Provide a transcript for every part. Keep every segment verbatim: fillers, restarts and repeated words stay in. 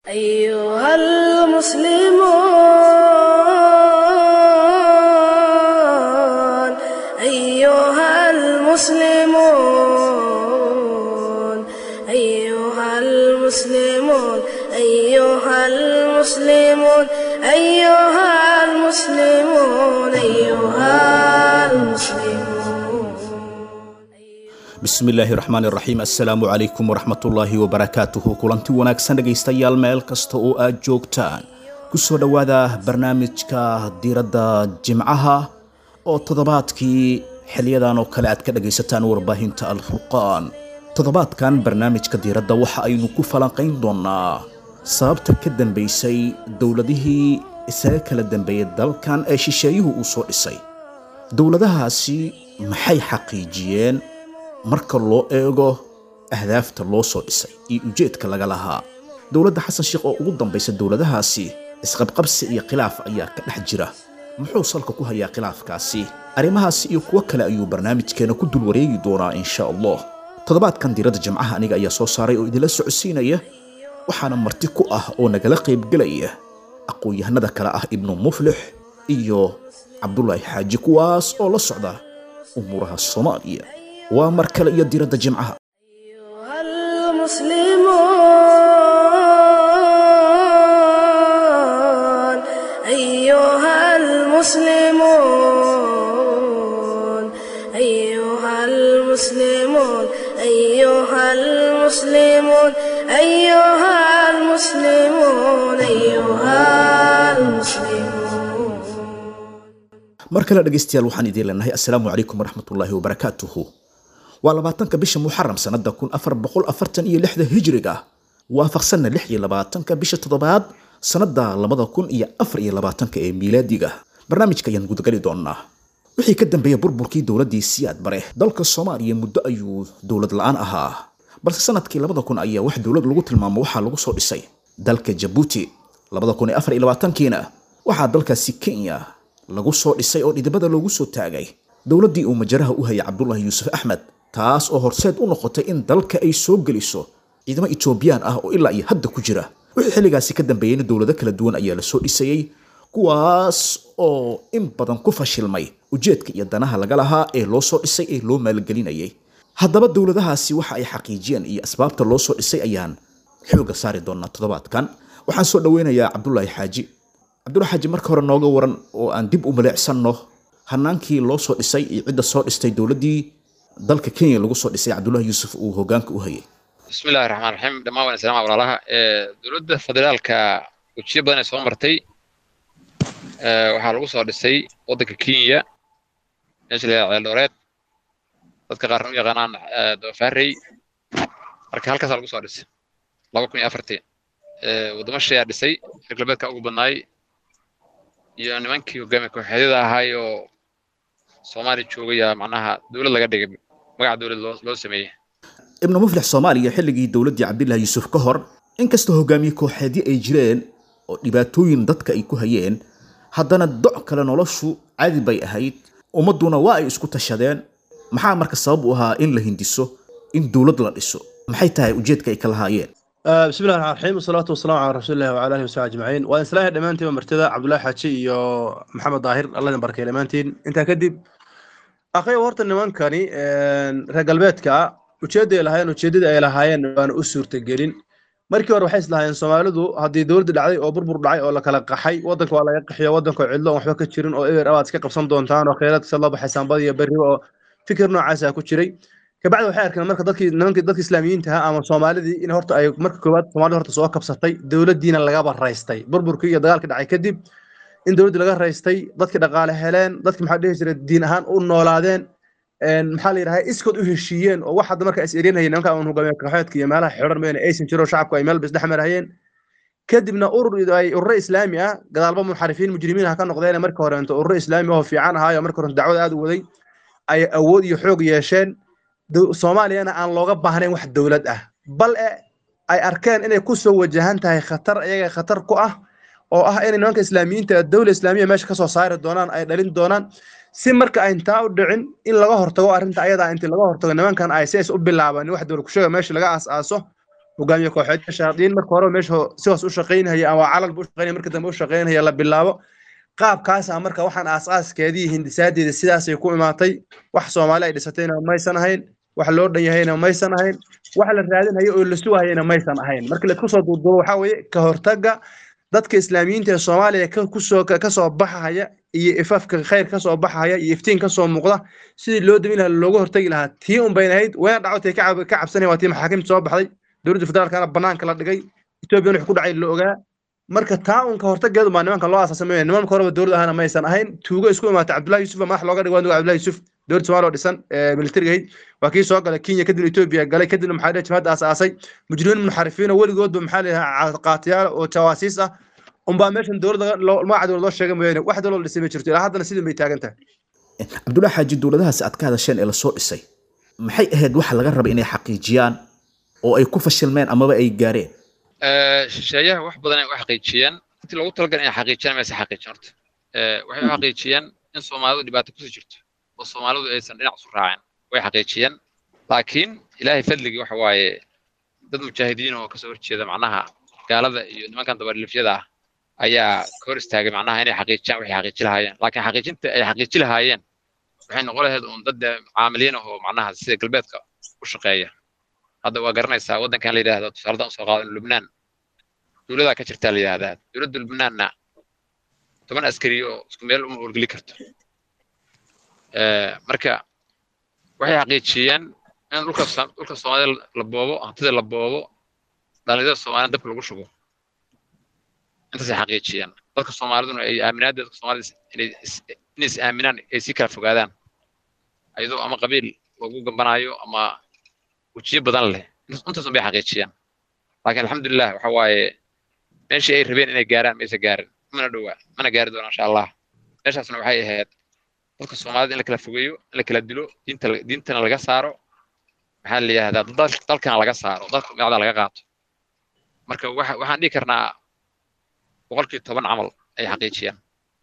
أيها المسلمون أيها المسلمون أيها المسلمون أيها المسلمون أيها المسلمون أيها المسلمون بسم الله الرحمن الرحيم السلام عليكم ورحمة الله وبركاته كلنتي wanaagsan dhageystayaal meel kasta oo aad joogtaan ku soo dhawaada barnaamijka diiradda jimcaha oo toddobaadkii xiliyadan oo kale aad ka dhageysataan warbaahinta al-furqaan toddobaadkan barnaamijka diiradda waxa aynu ku falanqayn doonaa sababta ka dambeysay dawladihii isaga kala dambeeyay dalkan ee shisheeyuhu uu soo dhisay dawladahaasi maxay xaqiijiyeen marka loo eego ahdaafta loo soo dhisay iyo ujeedka laga lahaa dawladda xasan sheekh oo ugu dambaysa dawladahaasi isqabqabsi iyo khilaaf ayaa ka dhex jira muxuu salka ku hayaa khilaafkaasi arrimahaasi iyo kuwa kale ayuu barnaamijkeena ku dul wareegi doonaa insha Allah toddobaadkan diiradda jimcaha aniga ayaa soo saaray oo idila socodsiinaya waxaana marti ku ah oo nagala qayb galaya aqoon-yahanada kale ah ibnu muflix iyo cabdullaahi xaaji kuwaas oo la socda umuraha Soomaaliya waa mar kale iyo diiradda jimcaha أيها المسلمون أيها المسلمون أيها المسلمون أيها المسلمون أيها المسلمون أيها المسلمون mar kale dhageystayaal waxaan idin leenahay assalaamu calaykum waraxmatullaahi wabarakaatuhu waa labaatanka bisha muxaram sanada kun afar boqol afartan iyo lixda hijriga waafaqsanna lix iyo labaatanka bisha toddobaad sanada labada kun iyo afar iyo labaatanka ee miilaadiga barnaamijka ayaan gudagali doonaa wixii ka dambeeyay burburkii dowladii siyaad bare dalka Soomaaliya muddo ayuu dowlad la'aan ahaa balse sanadkii labada kun ayaa wax dowlad lagu tilmaamo waxa lagu soo dhisay dalka Djibouti labada kun iyo afar iyo labaatankiina waxa dalkaasi Kenya lagu soo dhisay oo dhidibada loogu soo taagay dowladii uu majaraha u hayay Cabdullaahi Yuusuf Axmed taas oo horseed u noqotay in dalka ay soo geliso ciidamo Ethiopian ah oo ilaa iyo hadda ku jira wixii xilligaasi ka dambeeyay dowlado kala duwan ayaa la soo dhisayay kuwaas oo in badan ku fashilmay ujeedka iyo danaha laga lahaa ee loo soo dhisay ee loo maalgelinayay haddaba dowladahaasi waxa ay xaqiijiyeen iyo asbaabta loo soo dhisay ayaan xooga saari doonaa toddobaadkan waxaan soo dhaweynayaa Cabdullaahi Xaaji Cabdullaahi Xaaji marka hore nooga waran oo aan dib u maleecsanno hanaankii loo soo dhisay iyo cidda soo dhistay dowladii dalka Kenya lagu soo dhisay Cabdullaahi Yuusuf uu hoggaanka u hayay bismillaahir rahmaanir rahiim dhamaan waan salaam walaalaha ee dowladda federaalka ujeed badan soo martay ee waxa lagu soo dhisay wadanka Kenya meesha Eldoret dadka qaar u yaqaanaan doofaarey marka halkaas lagu soo dhisay laba kun iyo afar ee wadamo shaqo dhisay galbeedka ugu badnaay iyo nimankii hoggaamiye kooxeeda ahaa oo Soomaali joogaya macnaha dawlad laga dhigay magac dawlad loo loo sameeyay ibnu muflix Soomaaliya xilligii dawladii Cabdullaahi Yuusuf ka hor inkastoo hoggaamiye kooxeedii ay jireen oo dhibaatooyin dadka ay ku hayeen haddana doc kale noloshu caadi bay ahayd ummaduna waa ay isku tashadeen maxaa marka sabab u ahaa in la hindiso in dawlad la dhiso maxay tahay ujeedka ay kala haayeen بسم الله الرحمن الرحيم والصلاة والسلام على رسول الله وعلى آله وصحبه أجمعين وإن سلاح دمانتي ومرتدى عبد الله حاجي يا محمد ظاهر الله يبارك له دمانتين أنت كدب أخي ورت النمان كاني رجال بيتك وشدة لهاين وشدة إلى هاين وأنا أسر تجرين مركي وروح يسلا هاين سوالدو هذه دولة العادي أو بربر العادي ولا كلا قحي وضنك ولا يقحي وضنك وعلة وحبك تشيرين أو إير أواد سكق صندون تان وخيرات صلى الله بحسن بدي بري وفكرنا عسى كتشري كبعد waxay arkeen marka dadkii nimanka dadka Islaamiyiinta ah ama Soomaalidii in horta ay marka koowaad Soomaali horta soo kabsatay dawladdiina laga baraystay burburkii iyo dagaalka dhacay kadib in dawladda laga raystay dadka dhaqaale heleen dadka maxaa dhihi jiray diin ahaan u noolaadeen een maxaa la yiraahdaa iskood u heshiiyeen oo waxa marka is eerinayeen nimanka aan hogaamiye kooxeedka iyo meelaha xiran meel aysan jiro shacabku ay meel bas dhaxmarayeen kadibna urur ay urur Islaami ah gadaalba munxarifiin mujrimiin ah ka noqdeen marka hore inta urur Islaami oo fiican ahaa marka hore dacwad aad u waday ay awood iyo xoog yeesheen Soomaaliyana aan looga baahnayn wax dawlad ah bal ay arkeen inay ku soo wajahan tahay khatar ayaga khatar ku ah oo ah in nimanka Islaamiyiinta dawladda Islaamiga meesha ka soo saari doonaan ay dhalin doonaan si marka ay intaa u dhicin in laga hortago arrinta ayada inta laga hortago nimankan I S I S u bilaabaan wax dawlad ku sheega meesha laga aas-aaso hogaamiye kooxeed shaadiin marka hore meesha sidaas u shaqeynaya ama calal buu shaqeynaya marka dambe u shaqeynaya la bilaabo qaabkaas ah marka waxaan aas-aaskeedii hindisaadeeda sidaas ay ku imaatay wax Soomaali ay dhisatayna maysan ahayn wax loo dhan yahayna maysan ahayn wax la raadinayo oo la sugayayna maysan ahayn marka la isku soo duuduubo waxa weeye ka hortaga dadka islaamiyiinta ee Soomaaliya ka ku soo ka soo baxaya iyo ifafka khayr ka soo baxaya iyo iftiin ka soo muuqda sidii loo damin lahaa looga hortagi lahaa tii un baynahayd way dhacday ka ka cabsanay waa tii maxaakiimta soo baxday dowladda federaalkana banaanka la dhigay Itoobiya wuxuu ku dhacay la ogaa marka taa un ka hortageedu ma nimanka loo aasaasamay nimanka horeba dowladda ahana maysan ahayn tuugo isku imaatay Cabdullaahi Yuusuf ma wax looga dhigay waa Cabdullaahi Yuusuf dowladda Soomaaliya dhisan ee militariga waa kii soo galay Kenya kadib Itoobiya galay kadib maxaa dhacay jamaacad aasaasay mujrimiin munxarifiin waligood maxaa leeyahay qaatiyaal oo jawaasiis ah umba meeshan dowladda ma cad loo sheegay mooyee wax dowladda dhisay ma jirto ilaa haddana sidii bay taagan tahay Cabdullaahi Xaaji dowladahaas aad ka hadasheen ee la soo dhisay maxay ahayd wax laga rabay inay xaqiijiyaan oo ay ku fashilmeen amaba ay gaareen ee shisheeyaha wax badan ay wax xaqiijiyaan intii lagu talagalay inay xaqiijiyaan ma xaqiijin horta ee waxay xaqiijiyaan in Soomaalidu dhibaato ku jirto oo Soomaalidu aysan dhinac u raacin way xaqiijiyaan laakiin Ilaahay fadligi waxa waaye dad mujaahidiin oo ka soo horjeeda macnaha gaalada iyo nimankan dabarlifyada ah ayaa kor istaagay macnaha inay xaqiijiyaan waxay xaqiijin lahaayeen laakiin xaqiijinta ay xaqiijin lahaayeen waxay noqon lahayd un dad caamiliin oo macnaha sida galbeedka u shaqeeya hadda waa garanaysaa wadankan la yiraahdo tusaalada soo qaadan Lubnaan dowladda ka jirta la yiraahdaa dowladda Lubnaanna toban askari oo isku meel u urgeli karto ee marka waxay xaqiijiyeen in dhulka dhulka Soomaaliya la boobo hantida la boobo dhalinyarada Soomaaliya dabka lagu shubo intaas xaqiijiyeen dadka Soomaaliduna ay aaminaan dadka Soomaalida inay is aaminaan ay si kala fogaadaan ayadoo ama qabiil lagu gambanayo ama وجيه بدن له أنت صنبي حقيقيا لكن الحمد لله وحواي ماشي أي ربين إنه جارن ميس جارن من الدواء من جارد إن شاء الله إيش أصلا وحي هاد بس الصومالي إنك لفوقيو إنك لدلو دين تل دين تنا لقى صاروا محل هذا ضل ضل كان لقى صاروا ضل قاعد لقى قاط مركب واحد واحد ذكرنا وقولك طبعا عمل أي حقيقيا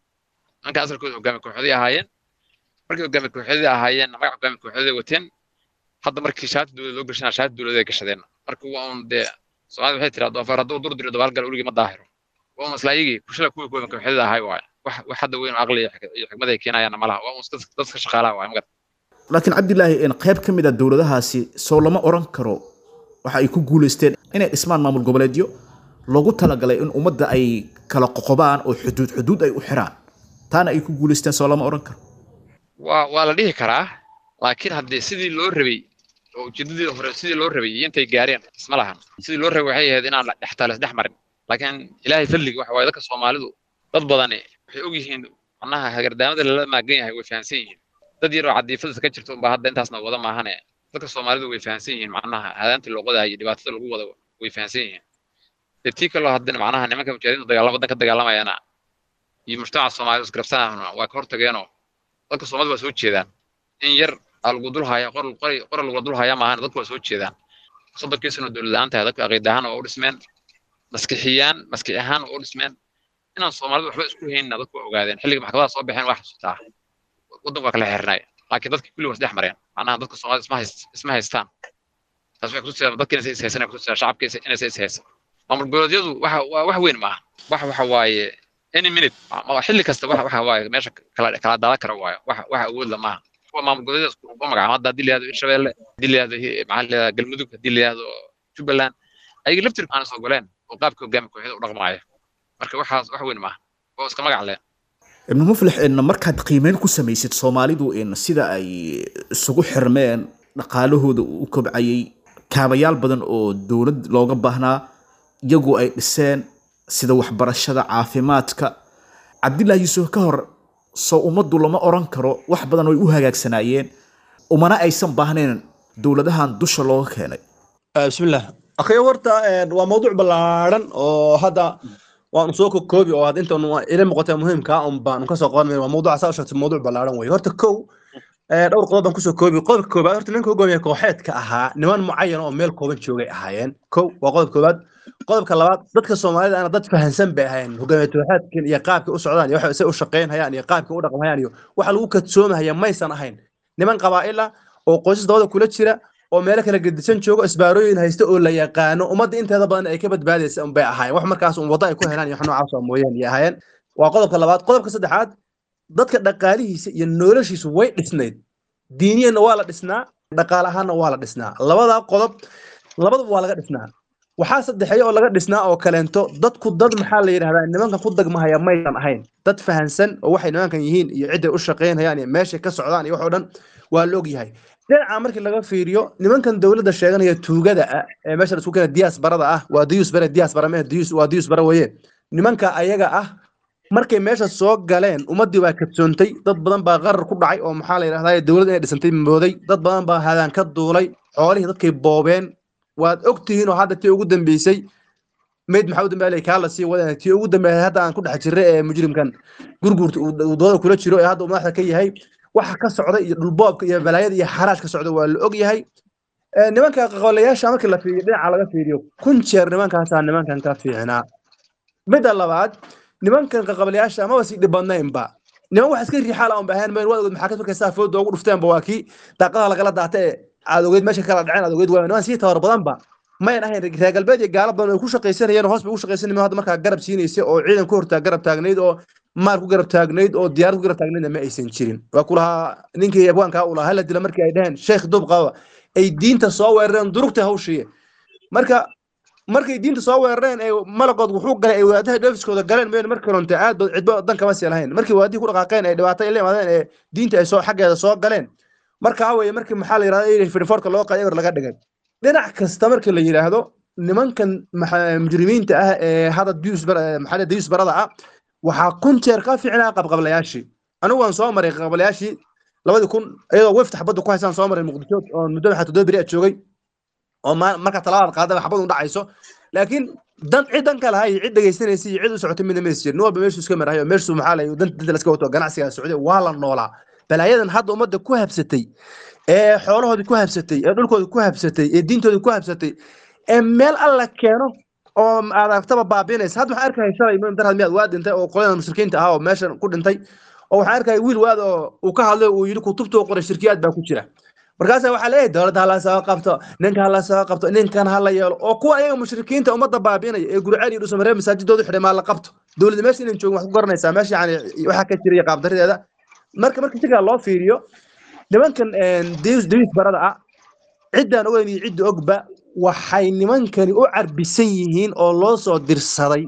أنك أصلا كنت قامك وحدي هاين مركب قامك وحدي هاين ما قامك وحدي وتن hadda markii shaati dawladda loo gashanaa shaati dawladda ay gashadeen marka waa un de Soomaaliya waxay tiraahdaa afar hadduu dur diro dabaal gal urigi ma daahiro waa maslaayigi kushada kuwa kuwa ka xidida ahay waay wax wax hadda weyn aqli iyo xigmad ay keenayaan malaha waa un dadka shaqaalaha waay magad laakiin Cabdillaahi in qayb kamid ah dawladahaasi soo lama oran karo waxa ay ku guuleysteen inay dhismaan maamul goboleedyo loogu talagalay in ummadda ay kala qoqobaan oo xuduud xuduud ay u xiraan taana ay ku guuleysteen soo lama oran karo waa waa la dhihi karaa laakiin haddii sidii loo rabay oo jidadii hore sidii loo rabay intay gaareen isma lahan sidii loo rabay waxay ahayd inaan dhaxtaal isdhex marin laakiin Ilaahay fadliga waxa way dadka Soomaalidu dad badan waxay og yihiin macnaha hagardaamada la maagan yahay way fahansan yihiin dad yar oo cadiifada ka jirto baa hadda intaasna wada maahane dadka Soomaalidu way fahansan yihiin macnaha hadaantii loo qodaay dhibaatada lagu wada way fahansan yihiin dadkii kale hadda macnaha nimanka mujaahidiinta dagaalama dadka dagaalamayana iyo mujtamaca Soomaalidu isgarabsanayna waa ka hortageenoo dadka Soomaalidu waa soo jeedaan in yar algu dul haya qor qor qor lagu dul haya maahan dadku waa soo jeedaan sadaqkiisuna dawladda dadka aqeedahan oo dhismeen maskaxiyaan maskaxahan oo dhismeen inaan Soomaalidu waxba isku haynin dadku ogaadeen xilliga maxkamada soo baxeen wax xasuusta wadanka kala xirnay laakiin dadka kulli waa dhex mareen macnaha dadka Soomaalida isma isma haystaan taas way ku soo dadka inay is haysan ku soo shacabka inay is haysan maamul goboleedyadu waxa wax weyn ma wax waxa waaye any minute ma xilli kasta waxa waxa waaye meesha kala kala dala kara waaye wax wax awood lama maamul goboleedyada isku magacaabada hadii la yiraahdo Shabeelle hadii la yiraahdo maxaa galmudug hadii la yiraahdo Jubbaland ay laftir aan soo goleen oo qaabka hogaamka kooxda u dhaqmaayo marka waxaas wax weyn ma oo iska magac leh ibn muflix in markaad qiimeyn ku sameeysid Soomaalidu in sida ay isugu xirmeen dhaqaalahooda u kobcayay kaabayaal badan oo dawlad looga baahnaa iyagu ay dhiseen sida waxbarashada caafimaadka Cabdillaahi Yuusuf ka hor soo umadu lama oran karo wax badan way u hagaagsanayeen umana aysan baahneen dawladahan dusha looga keenay bismillaah akhiyo warta waa mowduuc balaaran oo hada waan soo koobi oo hada inta ila muuqata muhiimka ah um baan ka soo qoran waa mowduuc asaas ah mowduuc balaaran way horta kow dhowr qodob baan ku soo koobi qodob koobaad horta ninka hogaamiye kooxeedka ahaa niman mucayan oo meel kooban joogay ahaayeen kow waa qodob koobaad qodobka labaad dadka Soomaalida ana dad fahansan bay ahaayeen hogaamiye kooxeedkan iyo qaabka u socdaan iyo waxa ay u shaqeynayaan iyo qaabka u dhaqmayaan iyo waxa lagu kadsoomayaa maysan ahayn niman qabaa'il ah oo qoysas dawladda kula jira oo meel kala gedisan joogo isbaarooyin haysta oo la yaqaano ummadda inteeda badan ay ka badbaadaysa un bay ahaayeen wax markaas un wada ay ku helaan iyo wax noocaas oo mooyeen iyo ahaayeen waa qodobka labaad qodobka saddexaad dadka dhaqaalihiisa iyo noloshiisu way dhisnayd diiniyana waa la dhisnaa dhaqaale ahaanna waa la dhisnaa labada qodob labaduba waa laga dhisnaa waxaa saddexeeya oo laga dhisnaa oo kaleento dadku dad maxaa la yidhahdaa nimankan ku dagmahaya maysan ahayn dad fahansan oo waxay nimankan yihiin iyo cidday u shaqaynayaan iyo meeshay ka socdaan iyo wax oo dhan waa la og yahay dhinaca markii laga fiiriyo nimankan dowladda sheeganaya tuugada ah ee meesha isku keena diaasbarada ah waa diyus bare diaasbara mee diyus waa diyus bara weeye nimanka ayaga ah markay meesha soo galeen ummadii waa kabsoontay dad badan baa qarar ku dhacay oo maxaa la yidhahdaa dowladda inay dhisantay mooday dad badan baa hadaan ka duulay xoolihii dadkay boobeen waad ogtihiin oo hadda tii ugu dambeysay meyd maxaa u dambeeyay ka la sii wadaan tii ugu dambeeyay hadda aan ku dhex jirray ee mujrimkan gurgurta uu dooda kula jiro ee hadda uu madaxda ka yahay waxa ka socda iyo dhulboobka iyo balaayada iyo xaraashka ka socda waa la og yahay ee nimanka qaqoolayaasha markii la fiiriyo dhinaca laga fiiriyo kun jeer nimankaas aan nimankan ka fiicnaa midda labaad nimankan qaqoolayaasha ama wasi dhibanaynba niman wax iska riixaal aan baahan meel wadaad maxaa ka fikiraysaa foodo ugu dhufteen ba waa kii daaqada lagala daatay aad ogeyd meesha kala dhaceen aad ogeyd waa niman si tabar badan ba ma aan ahayn reer galbeed iyo gaalo badan oo ku shaqaysanayeen hoos bay u shaqaysanayeen hadda markaa garab siinaysa oo ciidan ku hortaa garab taagnayd oo maar ku garab taagnayd oo diyaar ku garab taagnayd ma aysan jirin waa kulaha ninkii abwaanka u lahaa hal dila markii ay dhaheen sheekh dub qaba ay diinta soo weerareen durugta hawshiye marka markay diinta soo weerareen ay malagood wuxuu galay ay wadaadaha dheefiskooda galeen meel markii runta aad cidba dan kama sii lahayn markii wadaadii ku dhaqaaqeen ay dhibaatay ilaa imaadeen ee diinta ay soo xaggeeda soo galeen marka way markii maxaa la yiraahdaa in firforka loo qaaday laga dhigay dhinac kasta markii la yiraahdo nimankan mujrimiinta ah ee hada dius bar maxaa la dius barada ah waxa kun jeer ka fiicnaa qabqablayaashii anigu waan soo maray qabqablayaashii labadii kun iyadoo wafta xabada ku haysan soo maray muqdisho oo muddo waxa toddoba beri joogay oo marka talabaad qaadada xabadu u dhacayso laakiin dan ciidan kale hay cid dhageysanaysa cid u socotay mid meesir noo ba meeshu iska marayo meeshu maxaa la dan dad la iska wato ganacsiga Sacuudiga waa la noolaa balaayadan hadda umada ku habsatay ee xoolahoodi ku habsatay ee dhulkooda ku habsatay ee diintooda ku habsatay ee meel alla keeno oo aad aragtaba baabiinaysa hadda waxaan arkay shalay in darad miyaad waa dhintay oo qolada mushrikiinta ah oo meeshan ku dhintay oo waxaan arkay wiil waad oo uu ka hadlay uu yiri kutubta qoray shirkiyad baa ku jira markaas waxa leeyahay dawladda hala soo qabto ninka hala soo qabto ninkan hala yeelo oo kuwa ayaga mushrikiinta umada baabiinaya ee gurceel iyo dhusamare masaajidooda xidhay la qabto dawladda meesha inay joogo wax ku garanaysaa meesha yani waxa ka jira qaab darideeda marka marka siga loo fiiriyo nimankan deus deus barada ah ciidan ogeyn iyo ciid ogba waxay nimankani u carbisan yihiin oo loo soo dirsaday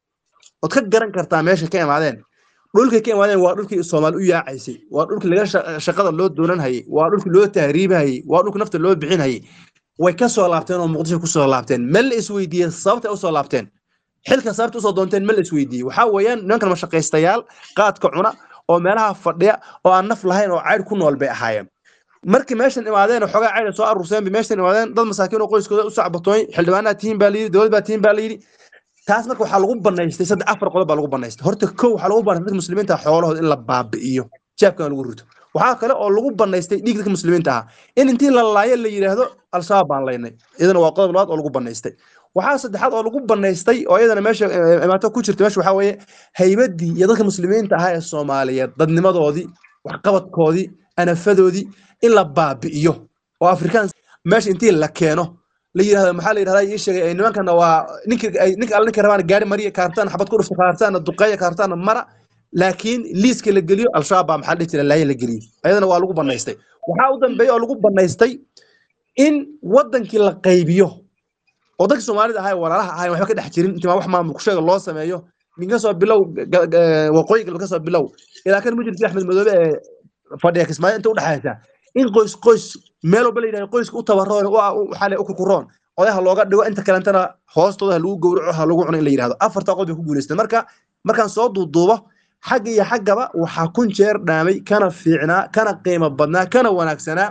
oo ka garan kartaa meesha ka imaadeen dhulka ka imaadeen waa dhulkii Soomaali u yaacaysay waa dhulkii laga shaqada loo doonan hayay waa dhulkii loo tahriibahayay waa dhulkii nafta loo bixinayay way ka soo laabteen oo Muqdisho ku soo laabteen meel is weydiiyay sababta u soo laabteen xilka sababta u soo doonteen meel is weydiiyay waxa weeyaan nimankan ma shaqaystayaal qaadka cuna oo meelaha fadhiya oo aan naf lahayn oo cayr ku nool bay ahaayeen markii meeshan imaadeen xogaa cayr soo aruursan meeshan imaadeen dad masaakiin oo qoyskooda u sacbatooy xildhibaanaha tiin baa liidi dawlad baa tiin baa liidi taas marka waxa lagu banaystay saddex afar qodob baa lagu banaystay horta kow waxa lagu banaystay dadka muslimiinta xoolahooda in la baabi'iyo jaabkan lagu rito waxa kale oo lagu banaystay dhiig dadka muslimiinta ah in intii la laayo la yiraahdo al-shabaab baan leeynay idana waa qodob labaad oo lagu banaystay waxa saddexaad oo lagu banaystay oo iyadana meesha imaato ku jirta meesha waxa weeye haybadii iyo dadka muslimiinta ah ee Soomaaliyeed dadnimadoodii wax qabadkoodii anafadoodii in la baabi'iyo oo Afrikaan meesha intii la keeno la yiraahdo maxaa la yiraahdaa ii sheegay ay nimankana waa ninka ninka alla ninka rabaan gaari mariya kaartaan xabad ku dhufta kaartaan duqeeya kaartaan mara laakiin liiska la geliyo al-shabaab maxaa la jira laayay la geliyo ayadana waa lagu banaystay waxa u dambeeyay oo lagu banaystay in wadankii la qaybiyo oo dadka Soomaalida ahay walaalaha ahay waxba ka dhex jirin inta wax maamul ku sheega loo sameeyo ninka soo bilow waqooyiga laga soo bilow ilaa kan mujir Axmed Madoobe ee fadhiya Kismaayo inta u dhaxaysa in qoys qoys meel walba leeyahay qoyska u tabaroon waxa la ku kuroon odayaha looga dhigo inta kalentana hoostooda lagu gowraco lagu cuno in la yiraahdo afarta qodob ku guuleystay marka markaan soo duuduubo xag iyo xagaba waxa kun jeer dhaamay kana fiicnaa kana qiimo badnaa kana wanaagsanaa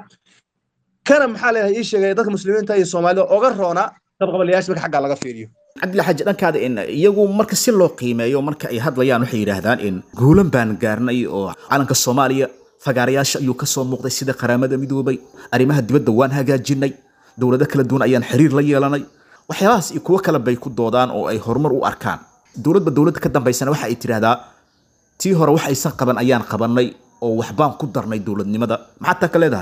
kana maxaa leeyahay ii sheegay dadka muslimiinta iyo Soomaalida oga roona qabqablayaasha marka xagga laga fiiriyo cabdilla xaji dhankaada in iyagu marka si loo qiimeeyo marka ay hadlayaan waxay yiraahdaan in guulan baan gaarnay oo calanka Soomaaliya fagaarayaasha ayuu ka soo muuqday sida qaramada midoobay arimaha dibadda waan hagaajinay dawlado kala duwan ayaan xiriir la yeelanay waxyaalahaas iyo kuwa kale bay ku doodaan oo ay horumar u arkaan dawladba dawladda ka dambeysana waxa ay tiraahdaa tii hore wax aysan qaban ayaan qabanay oo waxbaan ku darnay dawladnimada maxaa ta ka leedahay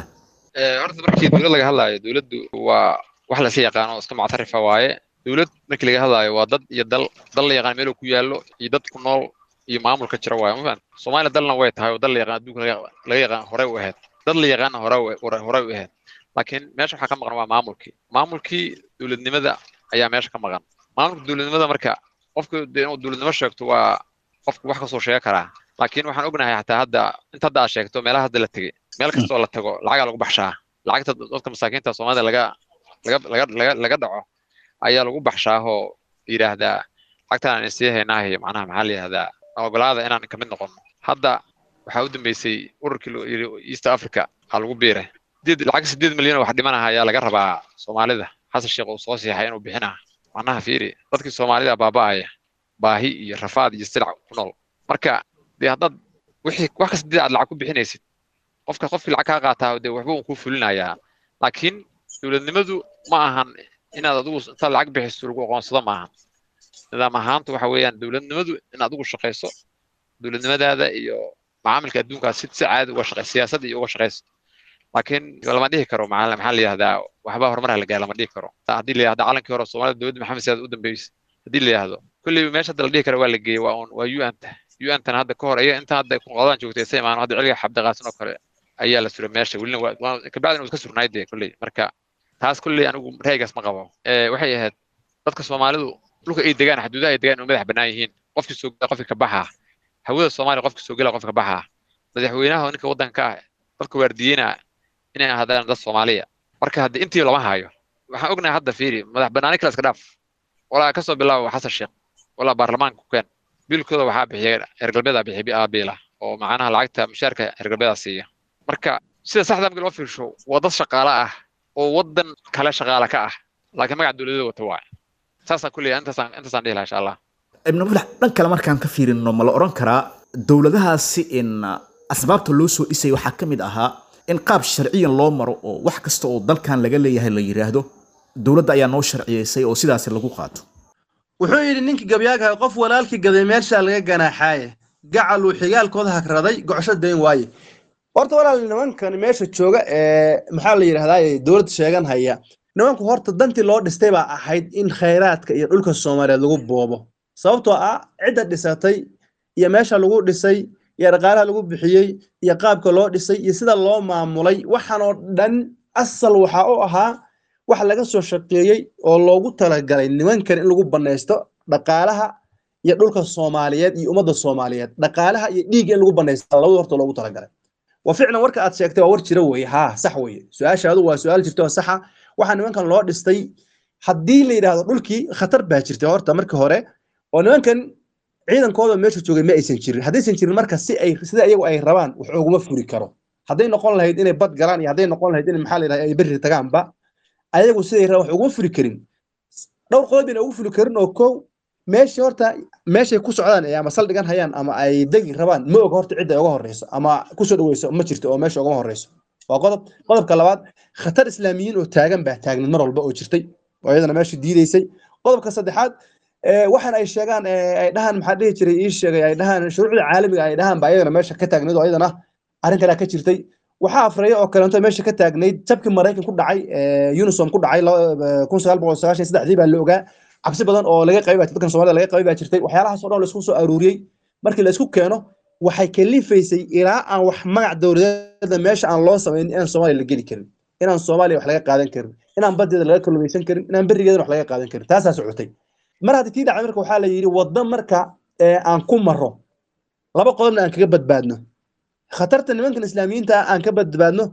horta markii dowlad laga hadlaayo dowladdu waa wax la sii yaqaano iska mactarifa waaye dowlad markii laga hadlaayo waa dad iyo dal dal la yaqaan meel uu ku yaallo iyo dad ku nool iyo maamulka jira waaye ma fahanti Soomaaliya dalna way tahay oo dal la yaqaan adduunka laga yaqaan hore u ahayd dad la yaqaan hore hore u ahayd laakiin meesha waxa ka maqan waa maamulkii maamulkii dowladnimada ayaa meesha ka maqan maamulka dowladnimada marka qofku inuu dowladnimo sheegto waa qofku wax ka soo sheegi karaa laakiin waxaan ognahay xataa hadda inta hadda aad sheegto meelaha hadda la tagay meel kasta oo la tago lacag lagu baxshaa lacagta dadka masaakiinta Soomaalida laga laga laga laga dhaco ayaa lagu baxshaa oo yiraahdaa lacagtan aan sii haynahay macnaha maxaa la yiraahdaa ogolaada inaan ka mid noqono hadda waxa u dambeysay ururkii East Africa aa lagu biiray did lacag sideed milyan wax dhimanaha ayaa laga rabaa Soomaalida Xasan Sheekh oo soo siixay inuu bixinaa macnaha fiiri dadkii Soomaalida baabaaya baahi iyo rafaad iyo silac ku nool marka dee hadda wixii wax kasta dad lacag ku bixinaysid qofka qofkii lacag ka qaataa dee waxba uu ku fulinayaa laakiin dowladnimadu ma ahan inaad adigu inta lacag bixiso lagu aqoonsado ma ahan nidaam ahaantu waxa weeyaan dowladnimadu in adigu shaqeyso dowladnimadaada iyo macaamilka adduunka si caadi uga shaqeyso siyaasadda iyo uga shaqeyso laakiin lama dhihi karo macallin maxaa la yiraahdaa waxba horumar la gaar lama dhihi karo haddii la yiraahdo calankii hore Soomaalida dowladda Maxamed Siyaad u dambeysay haddii la yiraahdo kulli meesha la dhihi karo waa la geeyay waa waa U N ta U N tan hadda ka hor ay inta hadda ku qodaan joogtay saymaan hadda ciliga xabda qaasan oo kale ayaa la suray meesha wilna waa ka bacdina iska surnaayday kulli marka taas kulli anigu reegas ma qabo ee waxay ahayd dadka Soomaalidu dhulka ay degaan xuduudaha ay degaan oo madax banaan yihiin qofkii soo gala qofkii ka baxa hawada Soomaaliya qofkii soo gala qofkii ka baxa madaxweynaha ninka wadanka ah dadka waardiyeena inay ahaadaan dad Soomaaliya marka hadda intii lama hayo waxaan ognahay hadda fiiri madax banaani kala iska dhaaf walaa ka soo bilaabo Xasan Sheekh walaa baarlamaanku keen bilkooda waxa bixiyay ergalbeeda bixiyay aabila oo macnaha lacagta mushaarka ergalbeeda siiya marka sida saxda ah loo fiirsho wada shaqaale ah oo wadan kala shaqaale ka ah laakiin magac dawladda wata waay saasa kulli inta san inta san insha Allah ibn Muflix dhan kale markaan ka fiirino ma la oran karaa dawladahaasi in asbaabta loo soo dhisay waxa kamid ahaa in qaab sharciyan loo maro oo wax kasta oo dalkan laga leeyahay la yiraahdo dawladda ayaa noo sharciyeysay oo sidaas lagu qaato wuxuu yiri ninkii gabyaaga qof walaalkii gaday meesha laga ganaaxay gacal uu xigaalkooda hakraday gocosho deyn waaye horta walaal nimankan meesha jooga ee maxaa la yiraahdaa dawladda sheegan haya nimanku horta dantii loo dhistay baa ahayd in khayraadka iyo dhulka Soomaaliyeed lagu boobo sababtoo ah cidda dhisatay iyo meesha lagu dhisay iyo dhaqaalaha lagu bixiyay iyo qaabka loo dhisay iyo sida loo maamulay waxaan oo dhan asal waxa uu ahaa wax laga soo shaqeeyay oo loogu talagalay nimankan in lagu baneysto dhaqaalaha iyo dhulka Soomaaliyeed iyo ummadda Soomaaliyeed dhaqaalaha iyo dhiigga in lagu baneysto labada horta loogu talagalay وفعلا ورك أت شكتها ورك روي ها صح وي سؤال هذا هو سؤال جبته صحة وحنا ممكن لو دستي حدي لي هذا دولكي خطر باجرتي هورتا marka hore oo nimankan ciidankooda meesha joogay ma aysan jirin hadii aysan jirin marka si ay sida iyagu ay rabaan wax ugu furi karo haday noqon lahayd inay bad galaan iyo haday noqon lahayd in maxaa la yiraahdaa ay bari tagaan ba ayagu siday rabaan wax ugu furi karin dhowr qodob in ugu furi karin oo koow meesha horta meesha ku socdaan ama saldhigan hayaan ama ay dagi rabaan ma og horta cid ay uga horeyso ama ku soo dhaweyso ma jirto oo meesha uga horeyso waa qodob qodobka labaad khatar islaamiyiin oo taagan baa taagan mar walba oo jirtay oo iyadana meesha diideysay qodobka saddexaad ee waxaan ay sheegaan ay dhahan maxaa dhihi jiray ii sheegay ay dhahan shuruucda caalamiga ay dhahan baa iyadana meesha ka taagnayd oo iyadana arrin kale ka jirtay waxa afreeyo oo kale inta meesha ka taagnayd jabkii Mareykan ku dhacay ee Unisom ku dhacay kun sagaal boqol sagaashan iyo saddex baa la ogaa cabsi badan oo laga qaybay dadkan Soomaalida laga qaybay jirtay waxyaalahaas oo dhan la isku soo aruuriyay markii la isku keeno waxay kalifaysay ilaa aan wax magac dawladda meesha aan loo sameyn in Soomaaliya la geli karin inaan Soomaaliya wax laga qaadan karin inaan badeeda laga kalluumaysan karin inaan barigeeda wax laga qaadan karin taas socotay mar hadii tii dhacay marka waxa la yiri waddan marka aan ku maro laba qodobna aan kaga badbaadno khatarta nimankan islaamiyiinta aan ka badbaadno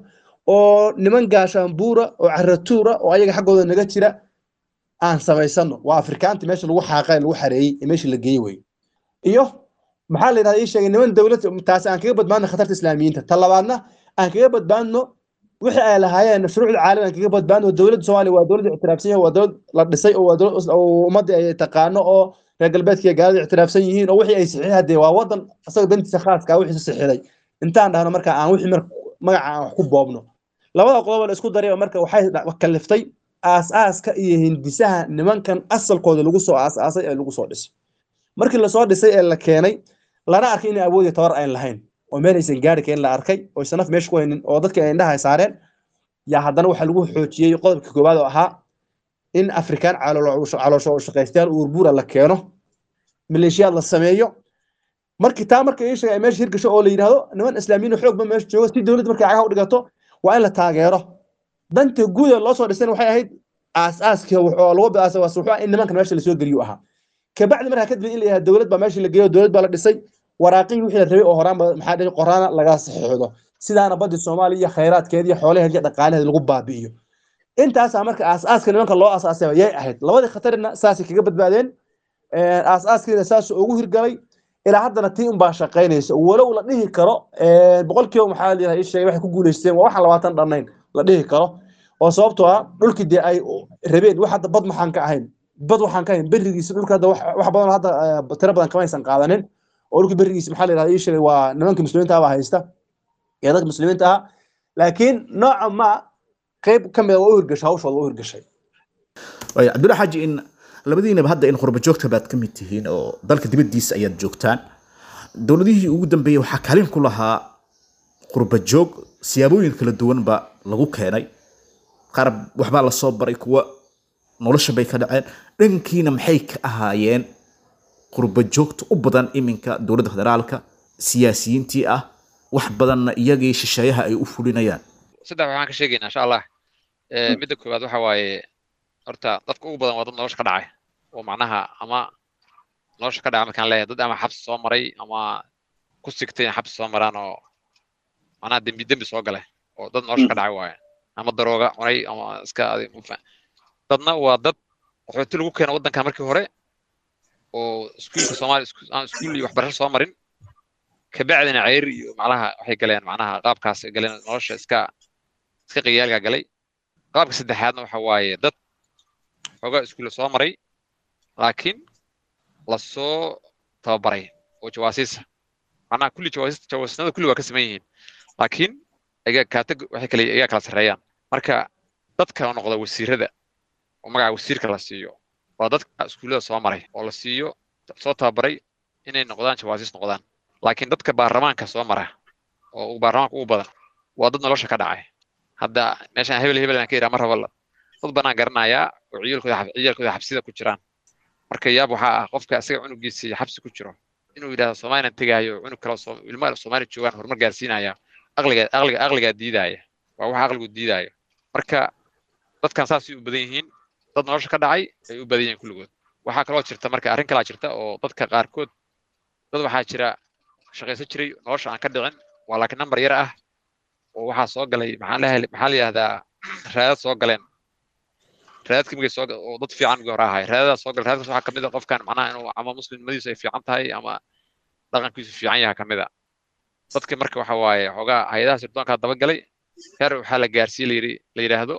oo niman gaashaan buura oo caratuura oo ayaga xaqooda naga jira aan sameysano waa afrikaanti meesha lagu xaaqay lagu xareeyay meesha la geeyay way iyo maxaa la yiraahdaa sheegay niman dawlad taas aan kaga badbaadno khatarta islaamiyiinta talabaadna aan kaga badbaadno wixii ay lahaayeen shuruucda caalamiga kaga badbaadno dawladda Soomaaliya waa dawlad ictiraafsan waa dawlad la dhisay oo waa dawlad ummadda ay taqaano oo reer galbeedka gaalada ictiraafsan yihiin oo wixii ay saxiixday waa wadan asaga dantiisa khaaska ah wixii saxiixday intaan dhahno marka aan wixii magaca aan wax ku boobno labada qodob la isku daray marka waxay kaliftay aas-aaska iyo hindisaha nimankan asalkooda lagu soo aas-aasay ee lagu soo dhisay markii la soo dhisay ee la keenay lana arkay in awood iyo tawar ay lahayn oo meel aysan gaari karin la arkay oo sanaf meesha ku haynin oo dadka ay indhaha saareen yaa haddana waxaa lagu xoojiyey qodobka koowaad oo ahaa in afrikaan caloosho u shaqaystaan uurbuura la keeno maleeshiyaad la sameeyo markii taa marka ay sheegay meesha hirgasho oo la yiraahdo niman islaamiyiin xoog ba meesha jooga si dawladda markay cagaha u dhigato waa in la taageero danta guud ee loo soo dhisay waxay ahayd aas-aaska wuxuu lagu bilaasay waa suuxa in nimankan meesha la soo geliyo ahaa kabacdi markaa kadib in la yahay dawlad baa meesha la geeyo dawlad baa la dhisay waraaqii wixii la rabay oo horaan maxaa dhigay qoraana laga saxiixdo sidaana badda Soomaaliya khayraadkeeda iyo xoolaheeda iyo dhaqaalaheeda lagu baabi'iyo intaas marka aas-aaska nimanka loo aas-aasay ayay ahayd labadii khatarna saasi kaga badbaadeen ee aas-aaskiina saas ugu hirgalay ilaa haddana tii un baa shaqaynaysa walow la dhihi karo boqolkiiba maxaa la yiraahdaa sheegay waxay ku guuleysteen waa waxa labaatan dhannayn la dhihi karo oo sababtoo ah dhulkii dee ay rabeen wax hadda bad maxaan ka ahayn bad waxaan ka ahayn berigiisa dhulka hadda wax badan hadda tiro badan kama aysan qaadanin oo dhulkii berigiisa maxaa la yiraahdaa sheegay waa nimanka muslimiinta ah haysta iyo dadka muslimiinta ah laakiin nooca ma qayb ka mid ah oo hirgashay hawshooda oo hirgashay way Cabdullaahi Xaaji in labadiinaba hadda in qurba joogta baad ka mid tihiin oo dalka dibadiisa ayaad joogtaan dawladihii ugu dambeeyay waxa kaalin ku lahaa qurba joog siyaabooyin kala duwan ba lagu keenay qarab waxba la soo baray kuwa nolosha bay ka dhaceen dhankiina maxay ka ahaayeen qurba joogta u badan iminka dawladda federaalka siyaasiyiintii ah wax badanna iyagii shisheeyaha ay u fulinayaan saddex waxaan ka sheegaynaa insha Allah ee midda koowaad waxa waaye horta dadka ugu badan waa dad nolosha ka dhacay oo macnaha ama nolosha ka dhacay markaan leeyahay dad ama xabsi soo maray ama ku sigtay xabsi soo maraan oo macnaha dembi dembi soo galay oo dad nolosha ka dhacay waaye ama darooga cunay ama iska aday dadna waa dad qaxooti lagu keenay waddanka markii hore oo iskuulka Soomaali iskuul iyo waxbarasho soo marin ka bacdina ceyr iyo macnaha waxay galeen macnaha qaabkaas galeen nolosha iska iska qiyaalka galay qaabka saddexaadna waxa waaye dad xogaa iskuul soo maray laakiin la soo tababaray oo jawaasiisa macnaha kulli jawaasiista jawaasnada kulli waa ka sameeyeen laakiin ayaga kaata waxay kale ayaga kala sareeyaan marka dadka noqda wasiirada oo magaca wasiirka la siiyo waa dadka iskuulada soo maray oo la siiyo soo tababaray inay noqdaan jawaasiis noqdaan laakiin dadka baarlamaanka soo mara oo baarlamaanka ugu badan waa dad nolosha ka dhacay hadda meeshan hebel hebel aan ka iraa mar raba dad banaan garanaya oo ciyilkooda ciyilkooda xabsida ku jiraan marka yaab waxa ah qofka asaga cunugiisa xabsi ku jiro inuu yiraahdo Soomaaliya tagaayo cunug kale oo ilmaha Soomaaliya joogan horumar gaarsiinaya aqliga aqliga aqliga diidaya waa waxa aqligu diidaya marka dadkan saas u badan yihiin dad nolosha ka dhacay ay u badan yihiin kulligood waxa kale oo jirta marka arrin kale jirta oo dadka qaarkood dad waxa jira shaqaysan jiray nolosha aan ka dhicin waa laakiin number yar ah oo waxa soo galay maxaa la maxaa la yiraahdaa raad soo galeen raadka migay soo oo dad fiican uga horahay raadada soo gal raadka waxa kamid ah qofkan macnaha inuu ama muslimadiisu ay fiican tahay ama dhaqankiisu fiican yahay kamid ah dadka marka waxa waaye xogaa hay'adaha sirdoonka daba galay heer waxa la gaarsiiyay la yiraahdo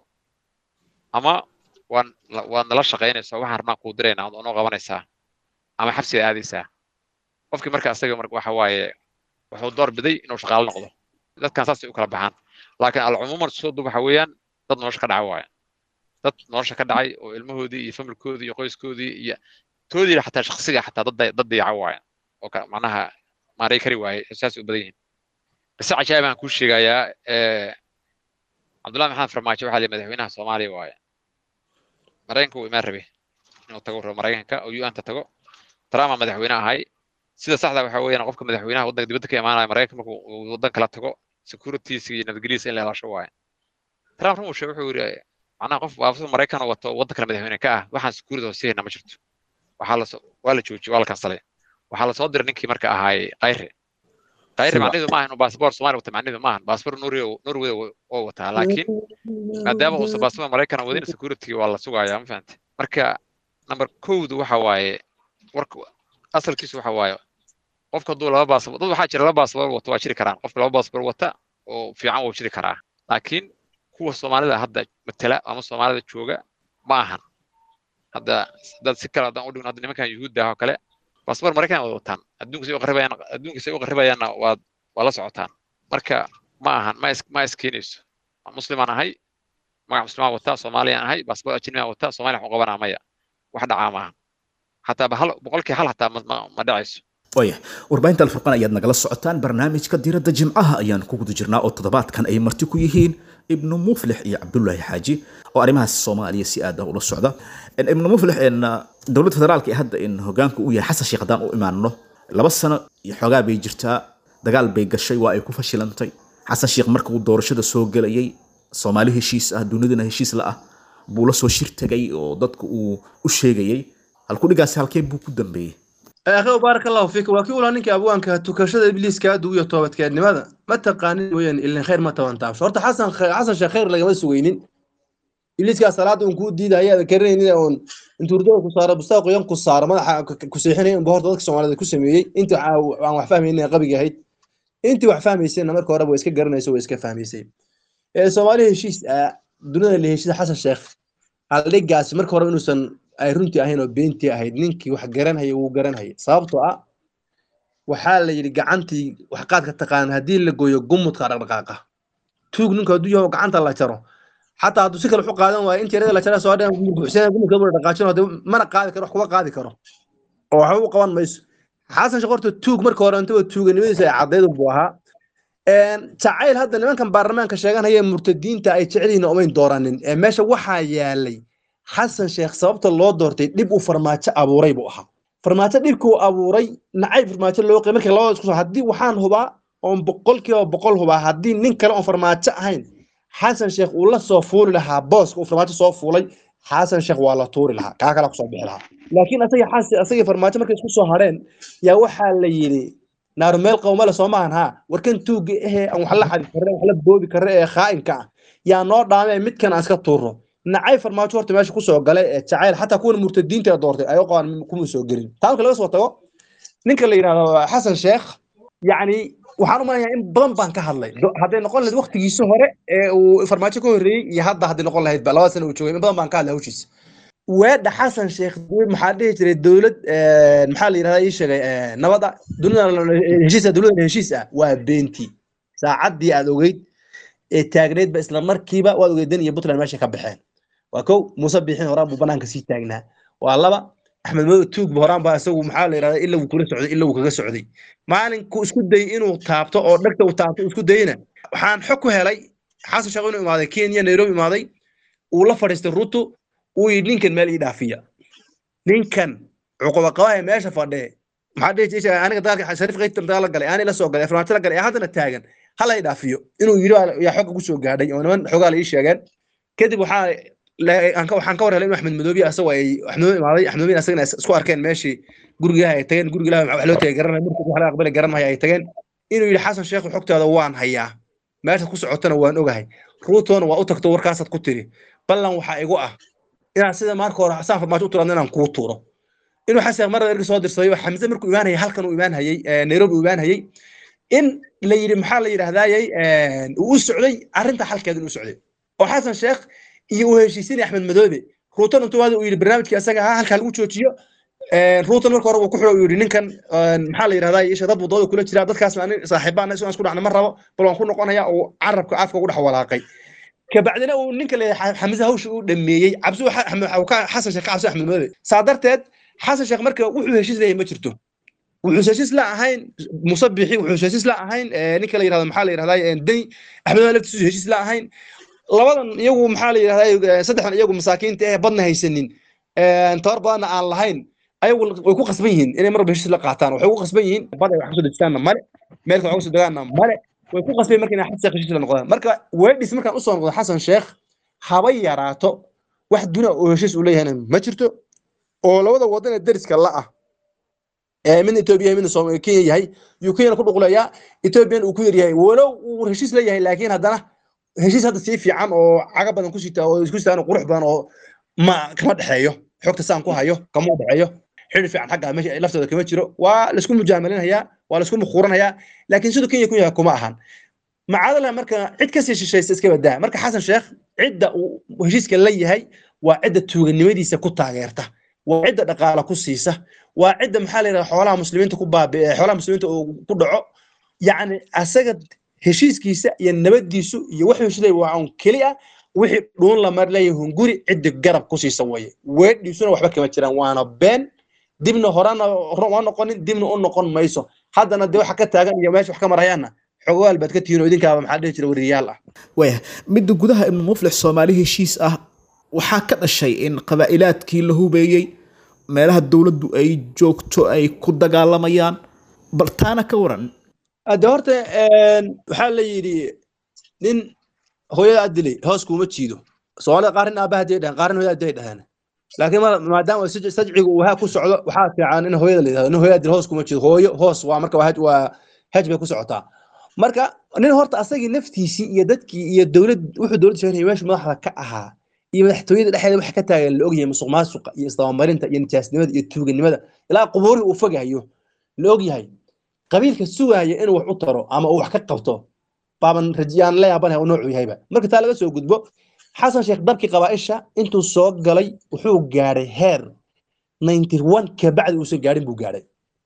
ama waan waan nala shaqeynaysaa waxaan rabnaa ku direynaa oo noo qabanaysaa ama xabsiga aadaysaa qofkii marka asaga marka waxa waaye wuxuu door biday inuu shaqaale noqdo dadkan saas ay u kala baxaan laakiin al umuman soo dub waxa weeyaan dad nolosha ka dhacay waaye dad nolosha ka dhacay oo ilmahoodii iyo familkoodii iyo qoyskoodii iyo toodii xataa shakhsiga xataa dad dad diyaca waaye oo ka macnaha maaray kari waaye saas u badan yihiin bas cajaa'ib aan ku sheegayaa ee Cabdullaahi Maxamed Farmaajo waxa la madaxweynaha Soomaaliya waaye mareenku ima rabi inuu tago mareenka oo U N ta tago Trump madaxweynaha ahay sida saxda waxa weeyaan qofka madaxweynaha waddanka dibadda ka imaanaya mareenka markuu waddan kala tago securities iyo nabadgelyada in la ilaasho waaye Trump wuxuu wuxuu yiri macnaha qof waafsan mareenkan wato waddan kala madaxweyne ka ah waxaan security hooseyna ma jirto waxa la waa la joojiyay waa la kansalay waxa la soo diray ninkii marka ahay qayre qayre macnaheedu ma aha inuu baasaboor Soomaali wato macnaheedu ma aha baasaboor Norway Norway oo wata laakiin maadaama uu baasaboor mareenkan wadin security waa la sugayaa ma fahantay marka number code waxa waaye warka asalkiisu waxa waaye qofka duu laba baasaboor dad waxa jira laba baasaboor wato waa jiri karaan qofka laba baasaboor wata oo fiican oo jiri karaa laakiin kuwa Soomaalida hadda matala ama Soomaalida jooga ma ahan hadda dad si kala daan u dhigno hadda nimankan Yuhuudda oo kale baasaboor mareykan wataan adduunka si u qaribayaan adduunka si u qaribayaan waa waa la socotaan marka ma ahan ma is ma iskeenayso muslimaan ahay magac muslimaan wata Soomaaliyan ahay baasaboor ajnabi wata Soomaaliya wax qabanaa maya wax dhacaa ma حتى بحال بقولك حال حتى ما ما دعيس ويه warbaahinta alfurqan ayaad nagala socotaan barnaamijka diiradda jimcaha ayaan ku guda jirnaa oo toddobaadkan ay marti ku yihiin ibnu muflix iyo cabdullaahi xaaji oo arrimahaas soomaaliya si aad ah ula socda ibnu muflix in dowladda federaalka ee hadda in hogaanka uu yahay xasan sheekh haddaan u imaanno laba sano iyo xoogaa bay jirtaa dagaal bay gashay waa ay ku fashilantay xasan sheekh marka uu doorashada soo galayay soomaali heshiis ah dunidana heshiis la ah buu la soo shir tagay oo dadku uu u sheegayay halku dhigaas halkee buu ku dambeeyay akhi barakallahu fiik waa kii ula ninka abwaanka tukashada ibliiska aad ugu toobadkeednimada ma taqaanin weeyaan ilaa khayr ma tabantaa horta xasan xasan sheekh khayr lagama sugaynin ibliiska salaad uu ku diiday ayaa kareynay oo intuu urdo ku saaro bustaaq qoyan ku saaro madaxa ku seexinay in boorta dadka Soomaalida ku sameeyay inta aan wax fahmaynin qabiga ahayd inta wax fahmaysayna marka hore way iska garanayso way iska fahmaysay ee Soomaali heshiis dunida la heshiis xasan sheekh haligaas marka hore inuusan ay runtii ahayn oo beentii ahayd ninkii wax garanaya uu garanaya sababtoo ah waxa la yiri gacantii wax qaad ka taqaan hadii la gooyo gumudka dhaqdhaqaaqa tuug ninka haduu yahay gacanta la jaro حتى هذا سكر حق هذا وين ترى لا ترى سؤال حسين يقول قبل دقائق هذا ما أنا قاعد كروح كوا قاعد كروح وهو قوان ميس حسن شقرت التوج مركور أنت والتوج النبي عضيد بوها تعال هذا اللي ما كان برلمان كشجان هي مرتدين تاي تعلين أمين دوران ماشى وحيا لي حسن شيخ صابت الله دورتي نبقوا فرمات أبو ري بوها فرمات نبقوا أبو ري نعيب فرمات اللي وقي مركل الله يسكت هدي وحان هبا أم بقول كي وبقول هبا هدي نكر أم فرمات هين حسن شيخ والله صوفول لها بوس وفرمات صوفولي حسن شيخ والله طور لها كاكا لك صوب لها لكن أسي حسن أسي فرمات مركز كسو هارين يا وحا اللي نار ميل قوم لا سومان ها وركن توجي إيه أو حلا حد كره حلا بوبي كره خائن كا يا نور دامي ميت كان أسكت طوره نعي فرمات ورت ماشي كسو قال تعال حتى كون مرتدين تدورتي أيوة قان كم سو جرين تعال كلا بس وطوا نك اللي حسن شيخ يعني waxaan u maleeyaa in badan baan ka hadlay haday noqon lahayd waqtigiisa hore ee uu farmaajo ku horeeyay iyo hadda haday noqon lahayd ba laba sano uu joogay in badan baan ka hadlay hawshiis weedha xasan sheekh maxaa dhihi jiray dawlad maxaa la yiraahdaa ii sheegay nabada dunida heshiisa dawladda heshiisa waa beenti saacadii aad ogeyd ee taagneed ba isla markiiba waad ogeydeen iyo Puntland meesha ka baxeen waa kow Muuse Biixin horaan buu banaanka sii taagnaa waa laba أحمد مو توج بهران باسو محل إلى إلا وكل سعودي إلا وكل سعودي مالن كوسكو دي إنه تابتو أو نكتة وتابتو كوسكو دينا وحان حكوا هلاي حاسس شغلنا ماذا كينيا نيروبي ماذا ولا فرست الروتو ويلينكن مال إضافية لينكن عقوبة قواعد ماشى فردي ما حد يجي أنا قدرك شريف غير تمتلك قال أنا لا سوق قال فرنسا قال هذا نتاجن هلا إضافية إنه يروح يا حق كوسو قاعد يوم حق على إيش يا كذب وحا لا أنك وحن كور هلا أحمد مدوبي أسوي أحمد ماضي أحمد مين أسوي سكوار كان ماشي جورجها يتجن جورجها حلوته جرنا مركب وحلا قبل جرنا هي يتجن إنه يلحسن شيخ وحكته هذا وان هيا ما تكوس عتنا وان أوجه روتون وأوتك تور كاسة كتير بلن وحاجوه إن سيدا ماركو حسن ما تقول أننا نكوتورو إنه حسن مرة يرجع صادر صيو حمزة مركب إيمان هي هل كانوا إيمان هي نيروبي إيمان هي إن لير محل لير هذا هي وسعودي عرنت حل كذا وسعودي وحسن شيخ يوهشيسين أحمد مدوبي روتون أنتوا هذا ويل كأسجع هل كانوا تشوتيو روتون مركو ربو كحلو يورين كان محل ير هذا إيش هذا بضاد كله ترى هذا كاس يعني صاحبنا ناس نقول عن مرة بلون كنا قانا يا أو عرب كعرف كقول حوالاقي كبعدنا ونك اللي حمزة هوش دمية عبسو حسن شيخ عبسو أحمد مدوبي صادرت حسن شيخ مركو وحوشيس زي ما شرتو وحوشيس لا هين مصبحي وحوشيس لا هين نك اللي هذا محل ير هذا دني أحمد مدوبي حوشيس لا هين labadan iyagu maxaa la yiraahdaa saddexdan iyagu masaakiinta ee badna haysanin ee inta badan aan lahayn ayagu way ku qasban yihiin inay mar bishis la qaataan waxay ku qasban yihiin bad ay wax soo dejistaan male meel ka soo degaan male way ku qasban markii xasan sheekh heshiis la noqdaan marka weedis markaan u soo noqdo xasan sheekh haba yaraato wax duna oo heshiis u leeyahay ma jirto oo labada wadan ee dariska la ah ee min Itoobiya min Soomaaliya Kenya yahay Ukraine ku dhuqlaya Itoobiyan uu ku yaryahay walow uu heshiis leeyahay laakiin haddana heshiis hadda si fiican oo caga badan ku sita oo isku sitaan qurux badan oo ma kama dhaxeeyo xogta saan ku hayo kama dhaxeeyo xil fiican xagga meesha laftooda kama jiro waa la isku mujaamalinayaa waa la isku muquranayaa laakiin sidoo Kenya ku yahay kuma ahan macadala marka cid ka sii shisheeyay iska badaa marka xasan sheekh cidda uu heshiiska la yahay waa cidda tuuganimadiisa ku taageerta waa cidda dhaqaale ku siisa waa cidda maxaa la yiraahdaa xoolaha muslimiinta ku baabi'ay xoolaha muslimiinta ku dhaco yaani asaga heshiiskiisa iyo nabadiisu iyo wax heshiisay waa aan kaliya wixii dhoon la mar leeyahay hunguri cid garab ku siisa way weedhiisuna waxba kama jiraan waana been dibna horana waa noqonin dibna u noqon mayso haddana de waxa ka taagan iyo meesha wax ka marayana xogaal baad ka tihiin oo idinkaaba maxaa dhihi jiray wariyaal ah waya midda gudaha ibnu muflix Soomaali heshiis ah waxaa ka dhashay in qabaa'ilaadkii la hubeeyay meelaha dawladdu ay joogto ay ku dagaalamayaan bal taana ka waran hadda horta een waxaa la yidhi nin hooyada adilay hoos kuma jiido Soomaalida qaarin aabaha deedan qaarin hooyada deedan laakiin maadaama sajcigu uu ha ku socdo waxaa fiican in hooyada la yiraahdo in hooyada hoos kuma jiido hooyo hoos waa marka waa waa haj bay ku socotaa marka nin horta asagii naftiisi iyo dadkii iyo dawlad wuxuu dawladda sheegay meesha madaxda ka ahaa iyo madaxtooyada dhexdeeda wax ka taagan la ogyahay musuqmaasuqa iyo isdabamarinta iyo nijaasnimada iyo tuuganimada ilaa qubuuri uu fogayo la ogyahay qabiilka sugaaya inuu wax u taro ama uu wax ka qabto baaban rajiyaan la yaabanahay oo nooc yahayba marka taa laga soo gudbo xasan sheekh dabkii qabaaisha intuu soo galay wuxuu gaaray heer ninety one ka bacdi uu soo gaarin buu gaaray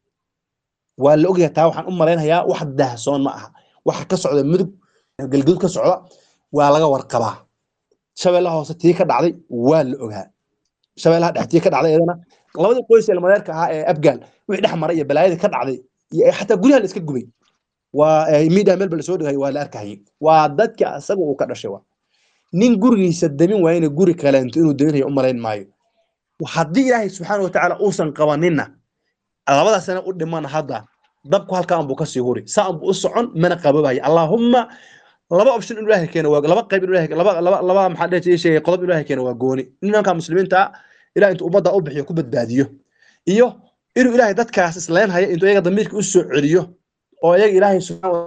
waa la ogyahay taa waxaan u maleynayaa wax dahsoon ma aha waxa ka socda mudug galgudud ka socda waa laga warqabaa shabeellaha hoose tii ka dhacday waa la ogaa shabeellaha dhextii ka dhacday iyadana labadii qoys ee madeerka ahaa ee Abgaal wixii dhex maray iyo balaayada ka dhacday iyo xataa guriga la iska gubay waa media meel bal soo dhigay waa la arkay waa dadka asaga uu ka dhashay waa nin gurigiisa damin waayna guri kale inuu daminayo u maleyn maayo haddii Ilaahay subhanahu wa ta'ala uusan qabanina labada sano u dhiman hadda dabku halkaan buu ka sii huri saan buu u socon mana qababahay Allahumma laba option in Ilaahay keeno waa laba qayb in Ilaahay laba laba laba maxaa dhacay shay qodob Ilaahay keeno waa gooni ninka muslimiinta Ilaahay intuu umada u bixiyo ku badbaadiyo iyo inuu Ilaahay dadkaas isleen haya intuu iyaga damiirka u soo celiyo oo iyaga Ilaahay subhanahu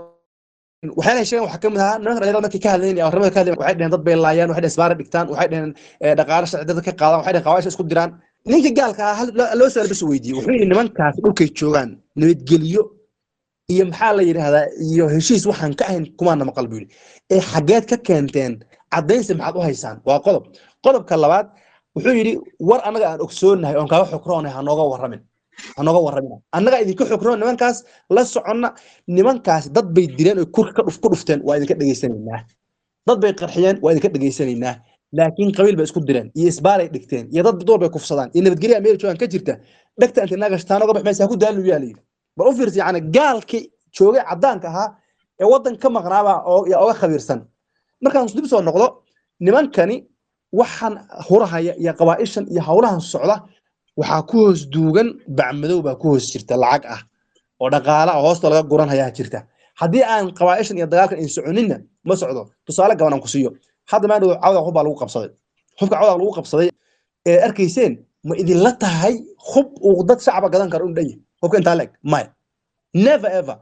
waxay sheegeen waxa kamid ah nimanka dhalinyarada markay ka hadlayeen arrimada ka hadlayeen waxay dhaheen dad bay laayaan waxay isbaar dhigtaan waxay dhaheen dhaqaale sharci dadka ka qaadaan waxay dhaheen qawaasha isku diraan ninka gaalka ah loo soo bas weydiiyay wuxuu yiri nimankaas dhulkay joogaan nabadgeliyo iyo maxaa la yiraahdaa iyo heshiis waxaan ka ahayn kuma nama qalbiyo ee xageed ka keenteen cadeynsi maxaad u haysaan waa qodob qodobka labaad wuxuu yiri war anaga aan ogsoonahay oo kaaga xukroonahay ha nooga waramin anaga warramina anaga idinka xukroon nimankaas la soconna nimankaas dad bay dileen oo kurka ka dhuf ku dhufteen waa idinka dhageysanaynaa dad bay qarxiyeen waa idinka dhageysanaynaa laakiin qabiil bay isku direen iyo isbaaray dhigteen iyo dad door bay kufsadaan iyo nabadgelyo Ameerika joogan ka jirta dhagta inta naga shtaano gabax meesha ku daalu yaali bal u fiirsi yaani gaalki joogay cadaanka ahaa ee wadan ka maqnaaba oo oo khabiirsan markaan dib soo noqdo nimankani waxaan horahaya iyo qabaaishan iyo hawlahan socda waxa ku hoos duugan bacmadow baa ku hoos jirta lacag ah oo dhaqaale ah hoosta laga guran hayaa jirta hadii aan qabaaishan iyo dagaalka in soconina ma socdo tusaale gaban ku siiyo hadda ma dhaw cawda hubba lagu qabsaday hubka cawda lagu qabsaday ee arkayseen ma idin la tahay hub uu dad shacab gadan karo indhay hubka inta leg ma never ever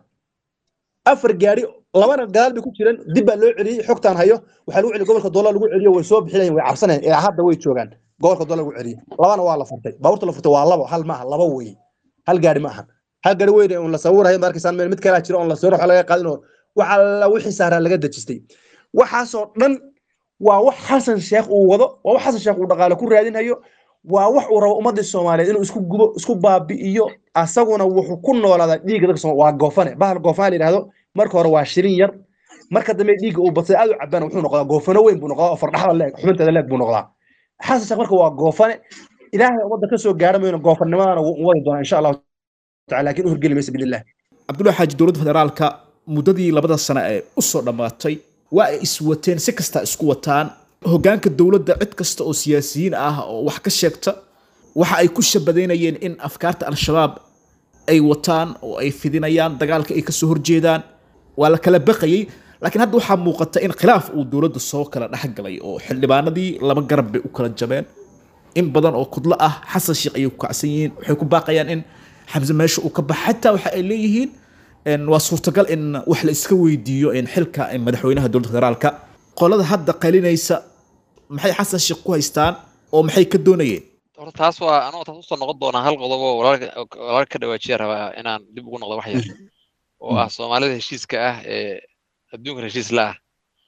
afar gaari labana gadaal bay ku jireen dib baa loo celiyay xogtaan hayo waxa lagu celiyay gobolka Doolar lagu celiyo way soo bixinayeen way cabsanayeen ee hadda way joogan gobolka Doolar lagu celiyo labana waa la furtay baabuurta la furtay waa labo hal ma aha labo way hal gaari ma aha hal gaari weyn oo la sawirayo markiisaan meel mid kale jiro oo la sawiro waxa laga qaadino waxa la wixii saaran laga dajistay waxa soo dhan waa wax Xasan Sheekh uu wado waa wax Xasan Sheekh uu dhaqaale ku raadinayo waa wax uu rabo ummadda Soomaaliyeed inuu isku gubo isku baabi'iyo asaguna wuxuu ku noolaadaa dhiigga dadka Soomaaliyeed waa goofane bahal goofane yiraahdo marka hore waa shirin yar marka dambe dhiigga uu batay aad u cabaan wuxuu noqdaa goofane weyn buu noqdaa oo fardhaxda leeg xubintada leeg buu noqdaa Xasan Sheekh marka waa goofane Ilaahay ummadda ka soo gaaramayna goofanimadana uu wadi doona insha Allah ta'ala laakiin u hirgeli maysa billah Abdullahi Xaaji dowladda federaalka muddadii labada sano ee u soo dhamaatay waa ay iswateen si kasta isku wataan hoggaanka dawladda cid kasta oo siyaasiyiin ah oo wax ka sheegta waxa ay ku shabadeynayeen in afkaarta al-shabaab ay wataan oo ay fidinayaan dagaalka ay ka soo horjeedaan waa la kala baqayay laakiin hadda waxa muuqata in khilaaf uu dawladda soo kala dhaxgalay oo xildhibaanadii laba garab bay u kala jabeen in badan oo kudla ah Xasan Sheekh ayuu ku kacsan yihiin waxay ku baaqayaan in Xamza meesha uu ka baxo xataa waxa ay leeyihiin in waa suurtagal in wax la iska weydiiyo in xilka madaxweynaha dowladda federaalka qolada hadda qalinaysa maxay Xasan Sheekh ku haystaan oo maxay ka doonayeen horta taas waa anoo taas u soo noqon doona hal qodob oo walaalka walaalka dhawaajiya rabaa inaan dib ugu noqdo wax yar oo ah Soomaalida heshiiska ah ee adduunka heshiis la ah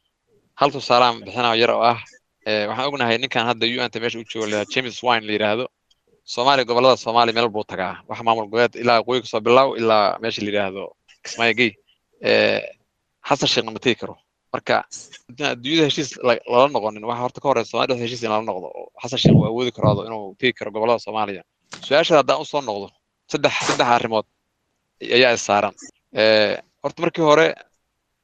hal tusaale bixinaa yar oo ah waxaan ognahay ninkan hadda U N ta meesha u joogo James Wine la yiraahdo Soomaali gobolada Soomaali meel buu tagaa wax maamul goboleed ilaa qoyga soo bilow ilaa meesha la yiraahdo Kismaayay ee Xasan Sheekh ma tii karo marka adduunyada heshiis la noqonin waxa horta ka horeysa Soomaalida heshiis in la noqdo Xasan Sheekh waa awoodi karo inuu tii karo gobolada Soomaaliya su'aasha hadda u soo noqdo saddex saddex arrimood ayaa saaran ee horta markii hore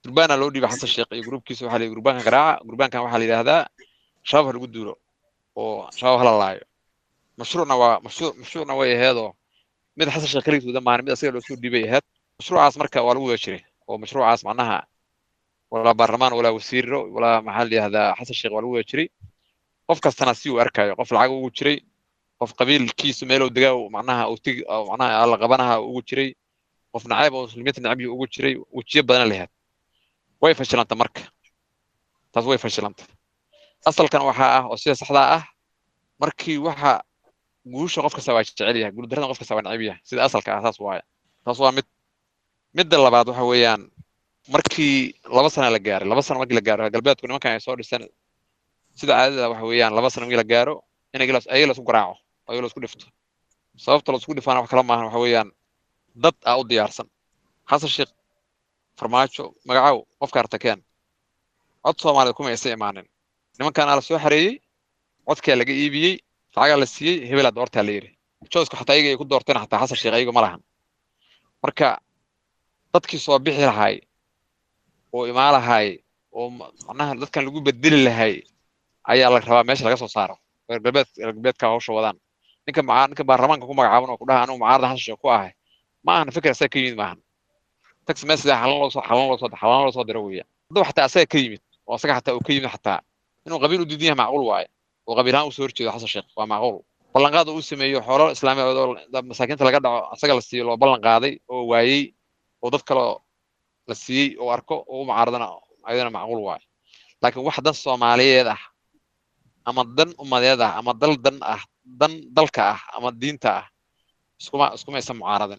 gurbaana loo dhiibay xasan sheekh iyo gruubkiisa waxaa la yidhi gurbaanka garaaca gurbaankan waxaa la yidhaahdaa shabaab ha lagu duulo oo shabaab hala laayo mashruucna waa mashruuc mashruucna way aheedoo mid xasan sheekh kaligiis wada maahan mid asaga loo soo dhiibay aheed mashruucaas marka waa lagu wada jiray oo mashruucaas macnaha walaa baarlamaan walaa wasiiro walaa maxaa la yidhahdaa xasan sheekh waa lagu wada jiray qof kastana si uu arkayo qof lacag ugu jiray qof qabiilkiisu meel uu degaa macnaha uu tig macnaha la qabanaha ugu jiray qof nacayb oo muslimiinta nacbi ugu jiray wajiyo badan lahayd way fashilanta marka taas way fashilanta asalkan waxa ah oo sida saxda ah markii waxa guusha qof kasta waa jecel yahay guul darrada qof kasta waa nacib yahay sida asalka ah taas waay taas waa mid midda labaad waxa weeyaan markii laba sano la gaaray laba sano markii la gaaro galbeedku nimankan ay soo dhiseen sida caadada waxa weeyaan laba sano markii la gaaro in ay ay la isku garaaco ay la isku dhifto sababta la isku dhifana wax kala maahan waxa weeyaan dad aa u diyaarsan xasan sheekh farmaajo magacaw qofka artakeen cod Soomaaliyeed kuma aysan imaanin nimankan ala soo xareeyay codka laga iibiyay lacag la siiyay hebel aad doortaa la yiri joosku xataa iyaga ay ku doorteen xataa xasan sheekh ayaga ma lahan marka dadkii soo bixi lahaay oo imaan lahaay oo macnaha dadkan lagu bedeli lahaay ayaa la rabaa meesha laga soo saaro galbeed galbeedka hawsha wadaan ninka macaan ninka baarlamaanka ku magacaaban oo ku dhaha anuu mucaarada xasan sheekh ku ahay ma ahan fikir asaga ka yimid maahan tax message xalan loo soo xalan loo soo xalan loo soo diro weeyaa haduu xataa asaga ka yimid oo asaga xataa uu ka yimid xataa inuu qabiil u diidan yahay macquul waaye oo qabiilahan u soo horjeedo xasan sheekh waa macquul ballan qaad uu sameeyo xoolo islaamiyeed oo masaakiinta laga dhaco asaga la siiyo loo ballan qaaday oo waayay oo dad kale la siiyay oo arko oo mucaaradana ayadana macquul waaye laakiin wax dan Soomaaliyeed ah ama dan umadeed ah ama dal dan ah dan dalka ah ama diinta ah iskuma iskuma aysan mucaaradan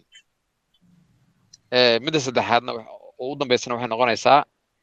ee midda saddexaadna oo u dambeysana waxay noqonaysaa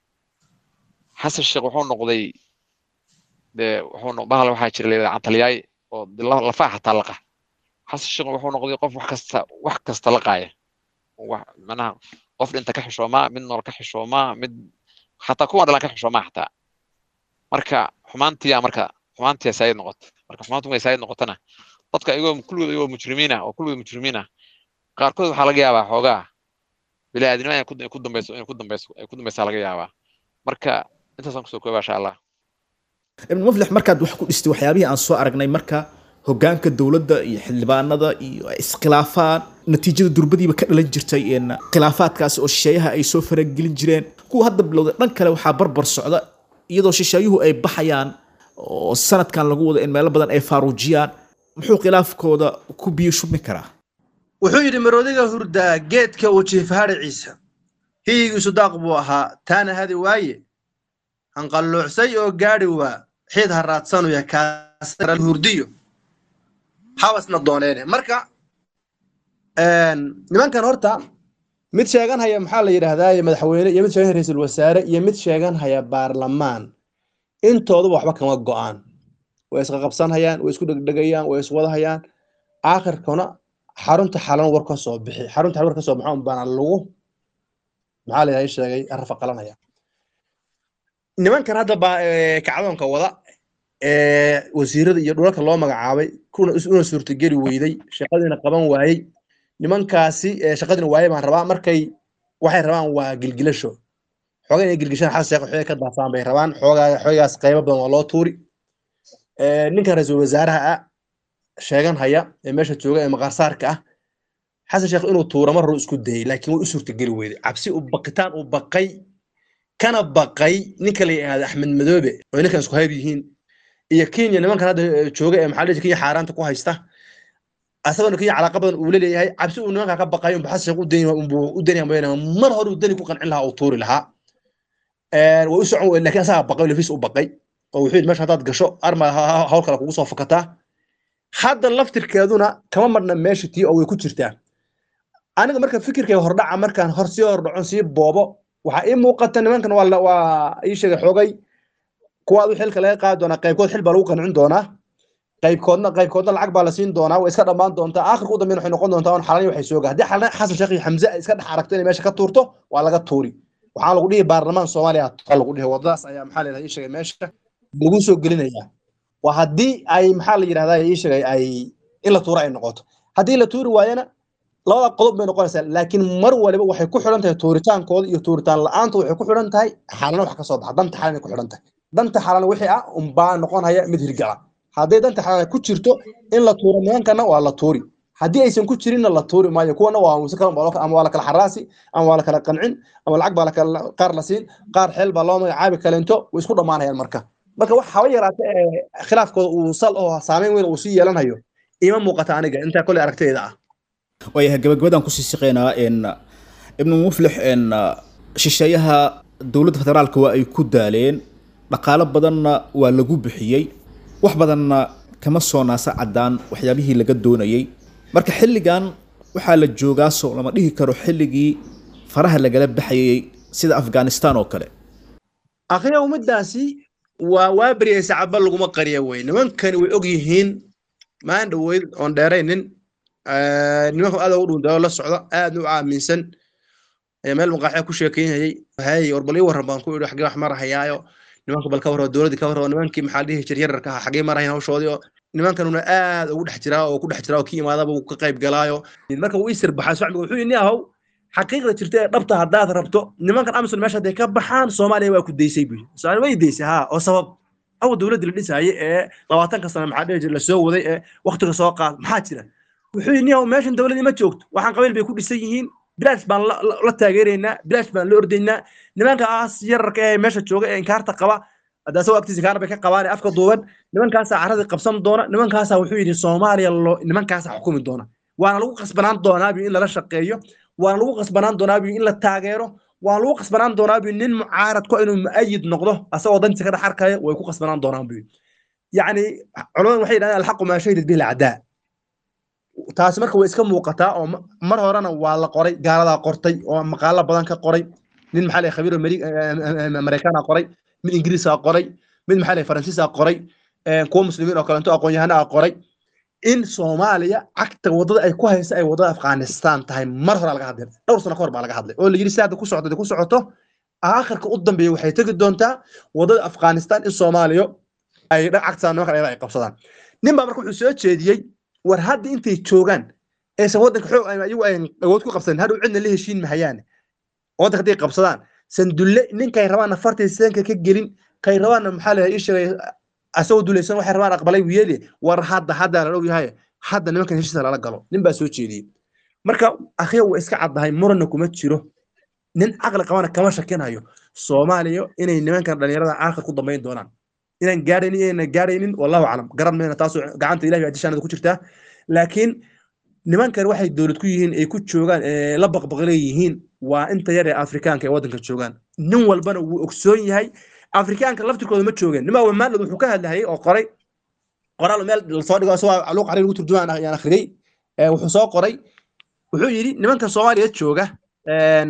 xasan sheekh wuxuu noqday de wuxuu bahal waxa jira leeyahay antaliyay oo la faaxa talaqa xasan sheekh wuxuu noqday qof wax kasta wax kasta la qaaya wax macnaha qof inta ka xishooma mid nool ka xishooma mid xataa kuwa dhalan ka xishooma xataa marka xumaantiya marka xumaantiya saayid noqoto marka xumaantu way saayid noqotana dadka ayagoo kulligood ayagoo mujrimiina oo kulligood mujrimiina qaarkood waxa laga yaabaa xoogaa bilaadinimo ay ku dambayso in ku dambayso ay ku dambaysaa laga yaabaa marka intaas aan ku soo koobaa insha Allah ibn muflix markaad wax ku dhistay waxyaabihii aan soo aragnay marka hoggaanka dawladda iyo xildhibaanada iyo iskhilaafaan natiijada durbadiiba ka dhalan jirtay in khilaafaadkaas oo shisheeyaha ay soo faragelin jireen kuwa hadda bilowday dhan kale waxa barbar socda iyadoo shisheeyuhu ay baxayaan oo sanadkan lagu wado in meelo badan ay faaruujiyaan muxuu khilaafkooda ku biyo shubmi karaa wuxuu yiri maroodiga hurdaa geedka uu jiifhaar ciisa hiigiisu daaq buu ahaa taana hadi waaye hanqalluucsay oo gaadhi waa xid haraadsanaya kaasara hurdiyo xawasna dooneene marka een nimankan horta mid sheegan haya maxaa la yiraahdaa madaxweyne iyo mid sheegan ra'iisul wasaare iyo mid sheegan haya baarlamaan intoodu waxba kama go'aan way isqa qabsanayaan way isku dhagdhagayaan way iswadahayaan aakhirkana xarunta xalan war ka soo bixi xarunta war ka soo baxaan baan lagu maxaa la sheegay arfa qalanaya nimankan hadda kacdoonka wada ee wasiirada iyo dhulalka loo magacaabay kuna una suurtageli weyday shaqadina qaban waayay nimankaasi shaqadina waayay baan rabaa markay waxay rabaan waa gilgilasho xogaa inay gilgishaan xasan sheekh waxay ka daafaan bay rabaan xogaa xogaas qaybo badan waa loo tuuri ee ninka ra'iisul wasaaraha sheegan haya ee meesha jooga ee maqarsaarka ah xasan sheekh inuu tuuro mar hore isku dayay laakiin way u suurtageli weyday cabsi u baqitaan u baqay kana baqay ninka la yiraahdo Axmed Madoobe oo ninkan isku hayb yihiin iyo Kenya nimankan hadda jooga ee maxalliga Kenya xaaraanta ku haysta asagoo Kenya calaaqad badan uu leeyahay cabsi uu nimanka ka baqay in xasan sheekh u deeyay u deeyay mar hore uu dani ku qancin lahaa oo tuuri lahaa ee way u socon laakiin asaga baqay lafiis u baqay oo wuxuu meesha hadaad gasho arma hawl kale kugu soo fakataa hadda laftirkeeduna kama marna meesha tii oo way ku jirtaa aniga marka fikirkayga hordhaca markaan hor sii hordhacon sii boobo waxa ay muuqata nimankan waa waa ay sheegay xogay kuwa uu xilka laga qaad doona qaybkood xil baa lagu qancin doona qaybkoodna qaybkoodna lacag baa la siin doona way iska dhamaan doontaa aakhirku dambeyn waxay noqon doontaa on xalan waxay soo gaadhay xalan xasan sheekh iyo xamza iska dhax aragtay in meesha ka tuurto waa laga tuuri waxa lagu dhigay baarlamaan Soomaaliya lagu dhigay wadadaas ayaa maxaa la sheegay meesha lagu soo gelinaya waa hadii ay maxaa la yiraahdaa ay sheegay ay in la tuuro ay noqoto hadii la tuuri waayana labada qodob bay noqonaysaa laakiin mar waliba waxay ku xidhan tahay tuuritaankooda iyo tuuritaan la'aanta waxay ku xidhan tahay xaalana wax ka soo baxa danta xaalana ku xidhan tahay danta xaalana wixii ah unbaa noqonaya mid hirgala hadday danta xaalana ku jirto in la tuuro nimankana waa la tuuri haddii aysan ku jirinna la tuuri maayo kuwana waa muuse kala ama waa la kala xaraasi ama waa la kala qancin ama lacag baa la kala qaar la siin qaar xeel baa loo magacaabi kaleento way isku dhammaanayaan marka marka wax haba yaraata khilaafkooda uu sal oo saameyn weyn uu sii yeelanayo ima muuqata aniga intaa kole aragtayda ah ويا جبجبدان كوسي سقينا إن ابن مفلح إن شيشيها دولة فترة الكوا يكودالين بقالة بدنا ولجوب بحيي وح بدنا كما صونا سعدان وحيابه لقد دونيي مرك حل جان وحال الجوجاس لما ليه كرو حل جي فرح لجلب بحيي سيد أفغانستان وكله أخيرا ومداسي ووابري سعب لقوم قرية وين من كانوا يوجيهين ما عنده وين on دارين nimanka aad ugu dhuntaa la socda aad u aaminsan ee meel maqaaxi ku sheekeynayay hay warbali waran baan ku yiri xagee wax marahayaayo nimanka balka waro dawladda ka waro nimankii maxaa dhihi jiray yararka ah xagee marahayaan hawshoodii oo nimankanuna aad ugu dhex jiraa oo ku dhex jiraa oo ki imaadaba uu ka qayb galaayo marka uu isir baxay shacbiga wuxuu yidhi ahaw xaqiiqda jirta ee dhabta haddaad rabto nimankan Amazon meesha haday ka baxaan Soomaaliya waa ku deysay bi Soomaaliya way deysay ha oo sabab aw dawladda la dhisay ee labaatan ka sano maxaa dhihi jiray la soo waday ee waqtiga soo qaad maxaa jira wuxuu yidhi oo meeshan dawladda ma joogto waxaan qabiil bay ku dhisan yihiin bilaash baan la taageeraynaa bilaash baan la ordaynaa nimanka aas yararka ee meesha jooga ee inkaarta qaba hadaa soo agtiisa kaar bay ka qabaan afka duuban nimankaas carrada qabsan doona nimankaas wuxuu yidhi Soomaaliya nimankaas xukumi doona waana lagu qasbanaan doonaa in la shaqeeyo waana lagu qasbanaan doonaa in la taageero waana lagu qasbanaan doonaa nin mucaarad ku inuu mu'ayid noqdo asagoo dantiisa ka dhaxarkaya way ku qasbanaan doonaan buu yani culimadu waxay yiraahdaan alxaqu ma shahid bil a'daa taas marka way iska muuqataa oo mar horena waa la qoray gaalada qortay oo maqaalo badan ka qoray nin maxaa leh khabiir Mareykaan qoray mid Ingiriis qoray mid maxaa leh Faransiis qoray ee kuwa muslimiin oo kale inta aqoon yahana qoray in Soomaaliya cagta wadada ay ku hayso ay wadada Afghanistan tahay mar hore laga hadlay dhowr sano ka hor baa laga hadlay oo la yiri saada ku socdo ku socoto aakhirka u dambeeyay waxay tagi doontaa wadada Afghanistan in Soomaaliya ay cagta noocan ay qabsadaan nin baa marka wuxuu soo jeediyay war hadda intay joogan ee sawadanka xoog ay ayagu ay awood ku qabsan hadhow cidna la heshiin mahayaan wadanka haday qabsadaan sandulle ninkay rabaan afartii sanka ka gelin kay rabaan maxaa la isheegay asoo dulaysan waxay rabaan aqbalay wiyade war hadda hadda la ogahay hadda nimankan heshiis la galo nin baa soo jeediyay marka akhiyo waa iska cadahay murana kuma jiro nin aqal qabana kama shakinayo Soomaaliya inay nimankan dhalinyarada aakhir ku dambeyn doonaan inaan gaaraynin inaan gaaraynin wallahu aalam garan meena taas gacanta Ilaahay ay dishaanada ku jirtaa laakiin nimankan waxay dawlad ku yihiin ay ku joogan ee la baqbaqleeyihiin waa inta yar ee Afrikaanka ee wadanka joogan nin walbana uu ogsoon yahay Afrikaanka laftirkooda ma joogeen nima waa maal wuxuu ka hadlayay oo qoray qoraal meel la soo dhigo soo aluq qariin ugu turjumaan ayaan akhriyay ee wuxuu soo qoray wuxuu yiri nimanka Soomaaliya jooga een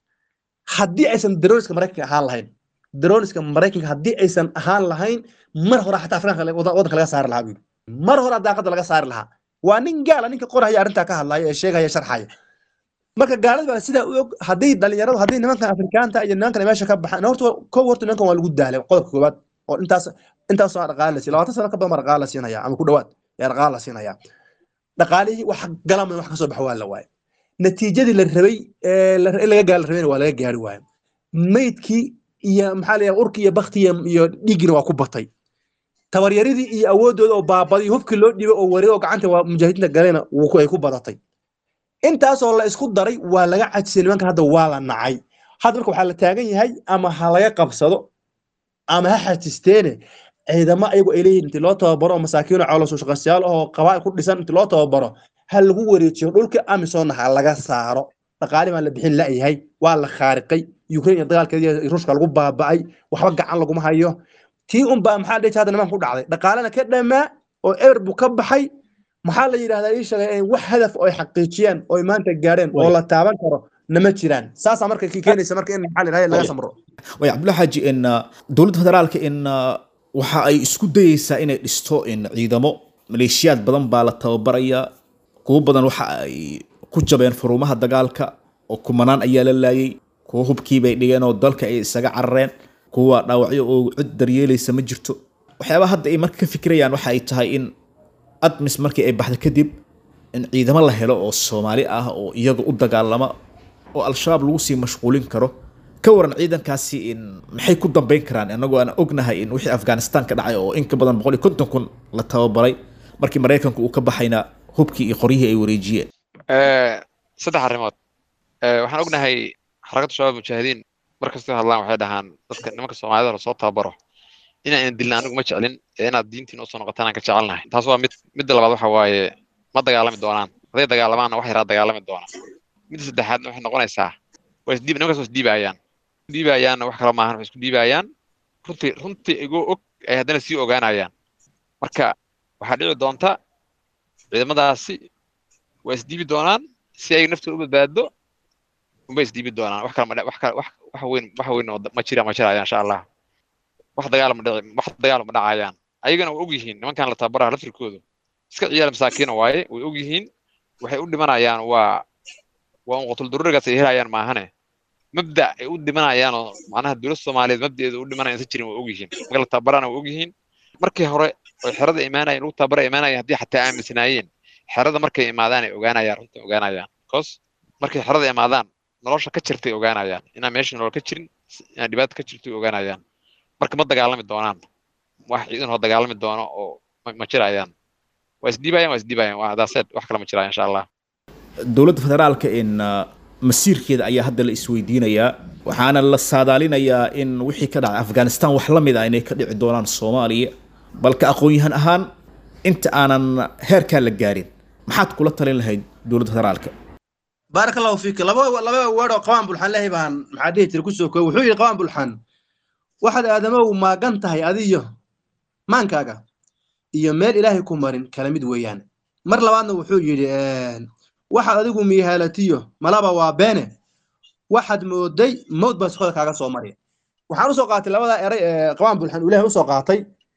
haddii aysan darooska Mareykanka ahaan lahayn darooska Mareykanka haddii aysan ahaan lahayn mar hore xataa Afrikaanka wadanka laga saar lahaa mar hore daaqada laga saar lahaa waa nin gaal ninka qoraya arinta ka hadlaya ee sheegaya sharxaya marka gaalada baa sida u og haday dhalinyaradu haday nimanka Afrikaanta iyo nimanka meesha ka baxaan horta ko horta nimanka waa lagu daalay qodobka koobaad oo intaas intaas soo dhaqaale si labaatan sano ka badan dhaqaale siinaya ama ku dhawaad yaa dhaqaale siinaya dhaqaalihii wax galamay wax ka soo baxay waa la waayay natiijadii la rabay ee laga gaal rabay waa laga gaari waayay meydkii iyo maxaa la urki iyo baktiya iyo dhigina waa ku batay tabaryaridii iyo awoodooda oo baabadii hubkii loo dhibay oo wareey oo gacanta waa mujaahidiinta galena uu ku ay ku badatay intaas oo la isku daray waa laga cajisay nimanka hadda waa la nacay hadda marka waxa la taagan yahay ama ha laga qabsado ama ha xajisteene ciidamo ayagu ay leeyihiin intii loo tababaro masaakiin oo cawlo soo shaqaysyaal oo qabaal ku dhisan intii loo tababaro hal lagu wareejiyo dhulka Amazon ha laga saaro dhaqaale ma la bixin la yahay waa la khariqay Ukraine dagaalkeedii Ruushka lagu baaba'ay waxba gacan lagu ma hayo tii un baa maxaa dhigay hadda niman ku dhacday dhaqaalana ka dhamaa oo eber bu ka baxay maxaa la yiraahdaa in shaqay wax hadaf oo xaqiijiyaan oo maanta gaareen oo la taaban karo nama jiraan saasa marka kii keenaysa marka in maxaa la yiraahdaa laga samro way Abdullah Haji in dawladda federaalka in waxa ay isku dayaysaa inay dhisto in ciidamo maleeshiyaad badan baa la tababaraya kuwa badan waxa ay ku jabeen furumaha dagaalka oo kumanaan ayaa la laayay kuwa hubkii bay dhigeen oo dalka ay isaga carareen kuwa dhaawacyo oo cid daryeelaysa ma jirto waxyaaba hadda ay marka ka fikirayaan waxa ay tahay in admis markii ay baxdo kadib in ciidamo la helo oo Soomaali ah oo iyaga u dagaalama oo al-shabaab lagu sii mashquulin karo ka waran ciidankaasi in maxay ku dambeyn karaan anagoo aan ognahay in wixii Afghanistan ka dhacay oo in ka badan boqol iyo konton kun la tababaray markii Mareykanku uu ka baxayna hubkii iyo qoriyihii ay wareejiyeen ee saddex arrimood ee waxaan ognahay xarakada shabaab mujaahidiin markasta hadlaan waxay dhahaan dadka nimanka Soomaalida la soo tababaro inaan dilna anigu ma jeclin inaad diintiin u soo noqotaan aan ka jecelnahay taas waa mid mid labaad waxa waaye ma dagaalami doonaan haday dagaalamaan wax yara dagaalami doonaan mid saddexaad waxay noqonaysaa way isdiib nimanka soo isdiibayaan diibayaan wax kala maahan wax isku diibayaan runtii runtii igu og ay hadana sii ogaanayaan marka waxa dhici doonta ciidamadaasi way isdiibi doonaan si ay naftooda u badbaado way isdiibi doonaan wax kala wax wax wax weyn wax weyn ma jira ma jira insha Allah wax dagaal ma dhici wax dagaal ma dhacayaan ayagana way og yihiin nimankan la tababaraha laftirkooda iska ciyaal masaakiin waaye way og yihiin waxay u dhimanayaan waa waa qotul dururigaas ay helayaan maahane mabda ay u dhimanayaan oo macnaha dawladda Soomaaliyeed mabdaeedu u dhimanayaan si jirin way og yihiin marka la tababarana way og yihiin markii hore oo xerada iimaanayeen lagu tababaray iimaanayeen haddii xataa aaminsanaayeen xerada markay imaadaan ay ogaanayaan runtii ogaanayaan because markay xerada imaadaan nolosha ka jirtay ogaanayaan inaan meesha nolol ka jirin inaan dhibaato ka jirtay ogaanayaan marka ma dagaalami doonaan wax ciidan oo dagaalami doono oo ma jirayaan waa isdiibayaan waa isdiibayaan waa daaseed wax kale ma jirayaan insha Allah dawladda federaalka in masiirkeeda ayaa hadda la isweydiinayaa waxaana la saadaalinayaa in wixii ka dhacay Afghanistan wax la mid ah inay ka dhici doonaan Soomaaliya balka aqoon-yahan ahaan inta aanan heerka la gaarin maxaad kula talin lahayd dawladda federaalka barakallahu fiik laba laba wado qawaan bulxan lahay baan maxaa dhihi jiray ku soo koob wuxuu yiri qawaan bulxan waxaad aadamow maagan tahay adiyo maankaaga iyo meel ilaahay ku marin kala mid weeyaan mar labaadna wuxuu yiri waxaad adigu miihalatiyo malaba waa beene waxaad mooday mood bas xool kaaga soo maray waxaan u soo qaatay labada eray ee qawaan bulxan ilaahay u soo qaatay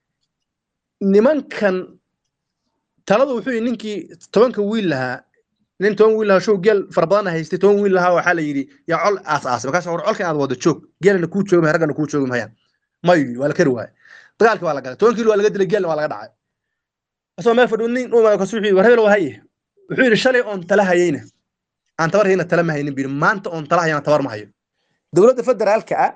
nimankan taladu wuxuu yiri ninkii tobanka wiil lahaa nin toban wiil lahaa show geel farbadan haystay toban wiil lahaa waxa la yiri yaa col aas aas markaas hor colka aad wada joog geelna ku joog haragana ku joog mahayaan may wala kari waay dagaalka waa la galay toban kiilo waa laga dilay geelna waa laga dhacay asoo meel fadhiin oo ma ka suuxi war hebel waa haye wuxuu yiri shalay on tala hayayna aan tabar hayna tala ma haynin bir maanta on tala hayna tabar ma hayo dawladda federaalka ah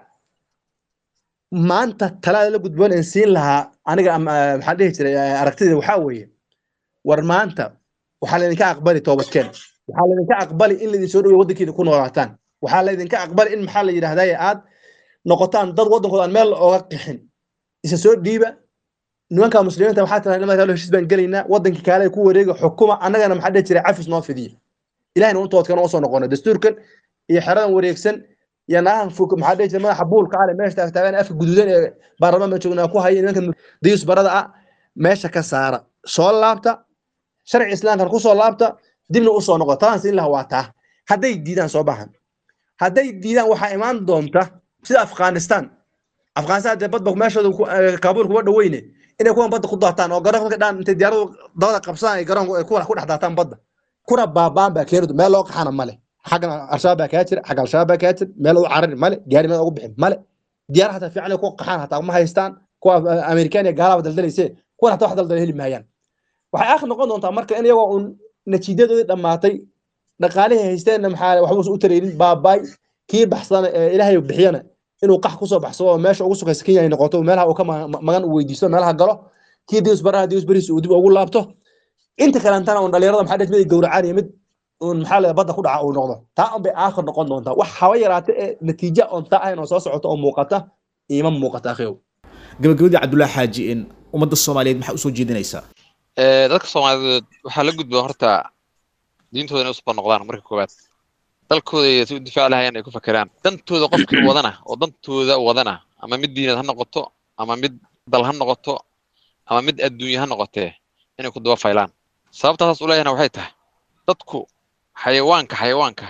maanta tala la gudboon in siin lahaa aniga maxaa dhihi jiray aragtida waxa weeye war maanta waxa la idinka aqbali toobadkeen waxa la idinka aqbali in la idin soo dhaweeyo wadankiina ku noolaataan waxa la idinka aqbali in maxaa la yiraahdaa aad noqotaan dad wadankooda aan meel ooga qixin isa soo dhiiba nimanka muslimiinta waxa tahay lama taalo heshiis baan galeynaa wadankii kale ku wareega xukuma annagana maxaa dhihi jiray cafis noo fidiyo ilaahina uu toodkan oo soo noqono dastuurkan iyo xeradan wareegsan yanahan fuk maxaa dhihi jiray madaxa buulka ale meesha taagan afka guduudan ee baarlamaanka joognaa ku hayay nimanka dayus barada ah meesha ka saara soo laabta sharci islaamka ku soo laabta dibna u soo noqo taan siin la waata haday diidaan soo baxan haday diidaan waxa imaan doonta sida Afghanistan Afghanistan de badbaq meeshooda Kabul ku dhaweyne inay kuwan badda ku daataan oo garoonka dhaan inta diyaaradu dawada qabsan ay garoonka ku ku dhex daataan badda kuna baabaan ba keenadu meel loo qaxana male xaqna arshaaba ka jir xaqal shaaba ka jir meel uu carar male gaari meel ugu bixin male diyaar hata fiican ku qaxaan hata ma haystaan kuwa Amerikaan ee gaalada daldalayse kuwa hata wax daldalay heli maayaan waxay akhri noqon doontaa marka in iyagoo uu natiijadooda dhamaatay dhaqaalaha haysteen maxaa waxba u tareerin baabay kii baxsan ilaahay u bixiyana inuu qax ku soo baxsado meesha ugu sugaysan Kenya ay noqoto meelaha uu ka magan u weydiisto meelaha galo kii dius baraha dius baris uu dib ugu laabto inta kale antana oo dhalinyarada maxaa dhigmay gowracaan yimid oo maxaa la badda ku dhaca uu noqdo taa aan bay aakhir noqon doontaa wax hawa yaraatay natiijo on taa ay soo socoto oo muuqata iima muuqata akhiyo gabagabadii Cabdullaahi Xaaji in ummadda Soomaaliyeed maxaa u soo jeedinaysaa ee dadka Soomaaliyeed waxa la gudbaa horta diintooda inay usoo noqdaan marka koobaad dalkooda ay u difaac lahaayeen ay ku fakaraan dantooda qofkii wadana oo dantooda wadana ama mid diinad ha noqoto ama mid dal ha noqoto ama mid adduunyo ha noqotee inay ku daba faylaan sababtaas u leeyahna waxay tahay dadku xayawaanka xayawaanka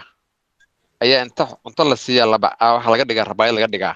ayaa inta cunto la siiya laba waxa laga dhigaa rabaayad laga dhigaa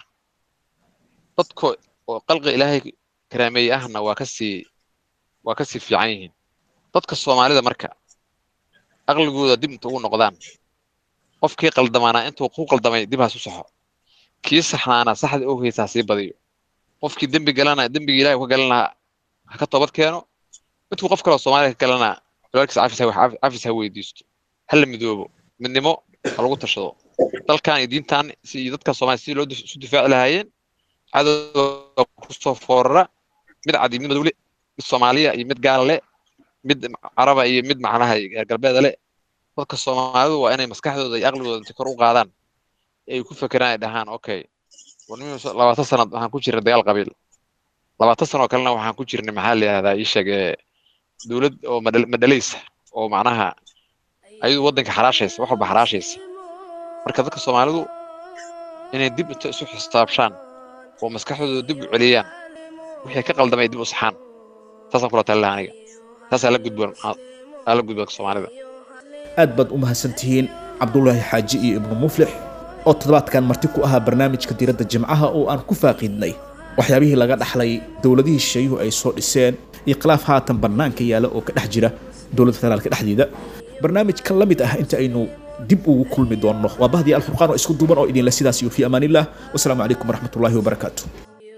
dadku oo qalqi ilaahay karaameey ahna waa ka sii waa ka sii fiican yihiin dadka Soomaalida marka aqligooda dib inta ugu noqdaan qofkii qaldamaana intuu ku qaldamay dib ha soo saxo kii saxnaana saxda oo heesaa si badiyo qofkii dambi galana dambiga ilaahay ku galana ha ka toobad keeno midku qof kale Soomaaliya ka galana walaalkiis cafis ha cafis ha weydiisto hal midoobo midnimo ha lagu tashado dalkan iyo diintan si dadka Soomaaliyeed si loo isu difaaci lahaayeen cadawga ku soo foorara mid cadi mid madowle mid Soomaaliya iyo mid gaale mid Caraba iyo mid macnaha galbeed leh dadka Soomaalidu waa inay maskaxdooda iyo aqligooda inta kor u qaadaan ay ku fakaraan dhahaan okay warnimo labaatan sano waxaan ku jiray dagaal qabiil labaatan sano kalena waxaan ku jirnay maxaa la yiraahdaa ii sheeg dawlad oo madaleysa oo macnaha ayuu wadanka xaraashaysa wax walba xaraashaysa marka dadka Soomaalidu inay dib isu xisaabtaan oo maskaxdooda dib u celiyaan wixii ka qaldamay dib u saxaan taas kula talaa aniga taas la gudboon ala gudboon Soomaalida aad bad u mahadsantihiin Cabdullaahi Xaaji iyo Ibn Muflix oo toddobaadkan marti ku ahaa barnaamijka diiradda Jimcaha oo aan ku faaqidnay waxyaabihii laga dhaxlay dawladihii shayuhu ay soo dhiseen iyo khilaaf haatan banaanka yaala oo ka dhex jira dawladda federaalka dhexdeeda barnaamijkan la mid ah inta aynu dib ugu kulmi doonno waa bahdii al-Furqaan oo isku duuban oo idin la sidaas iyo fi amaanillah wassalaamu calaykum waraxmatullaahi wabarakaatuh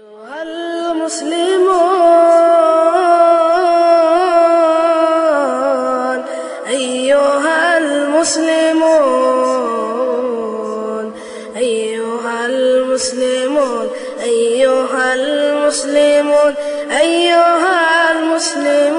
أيها المسلمون أيها المسلمون أيها المسلمون أيها المسلمون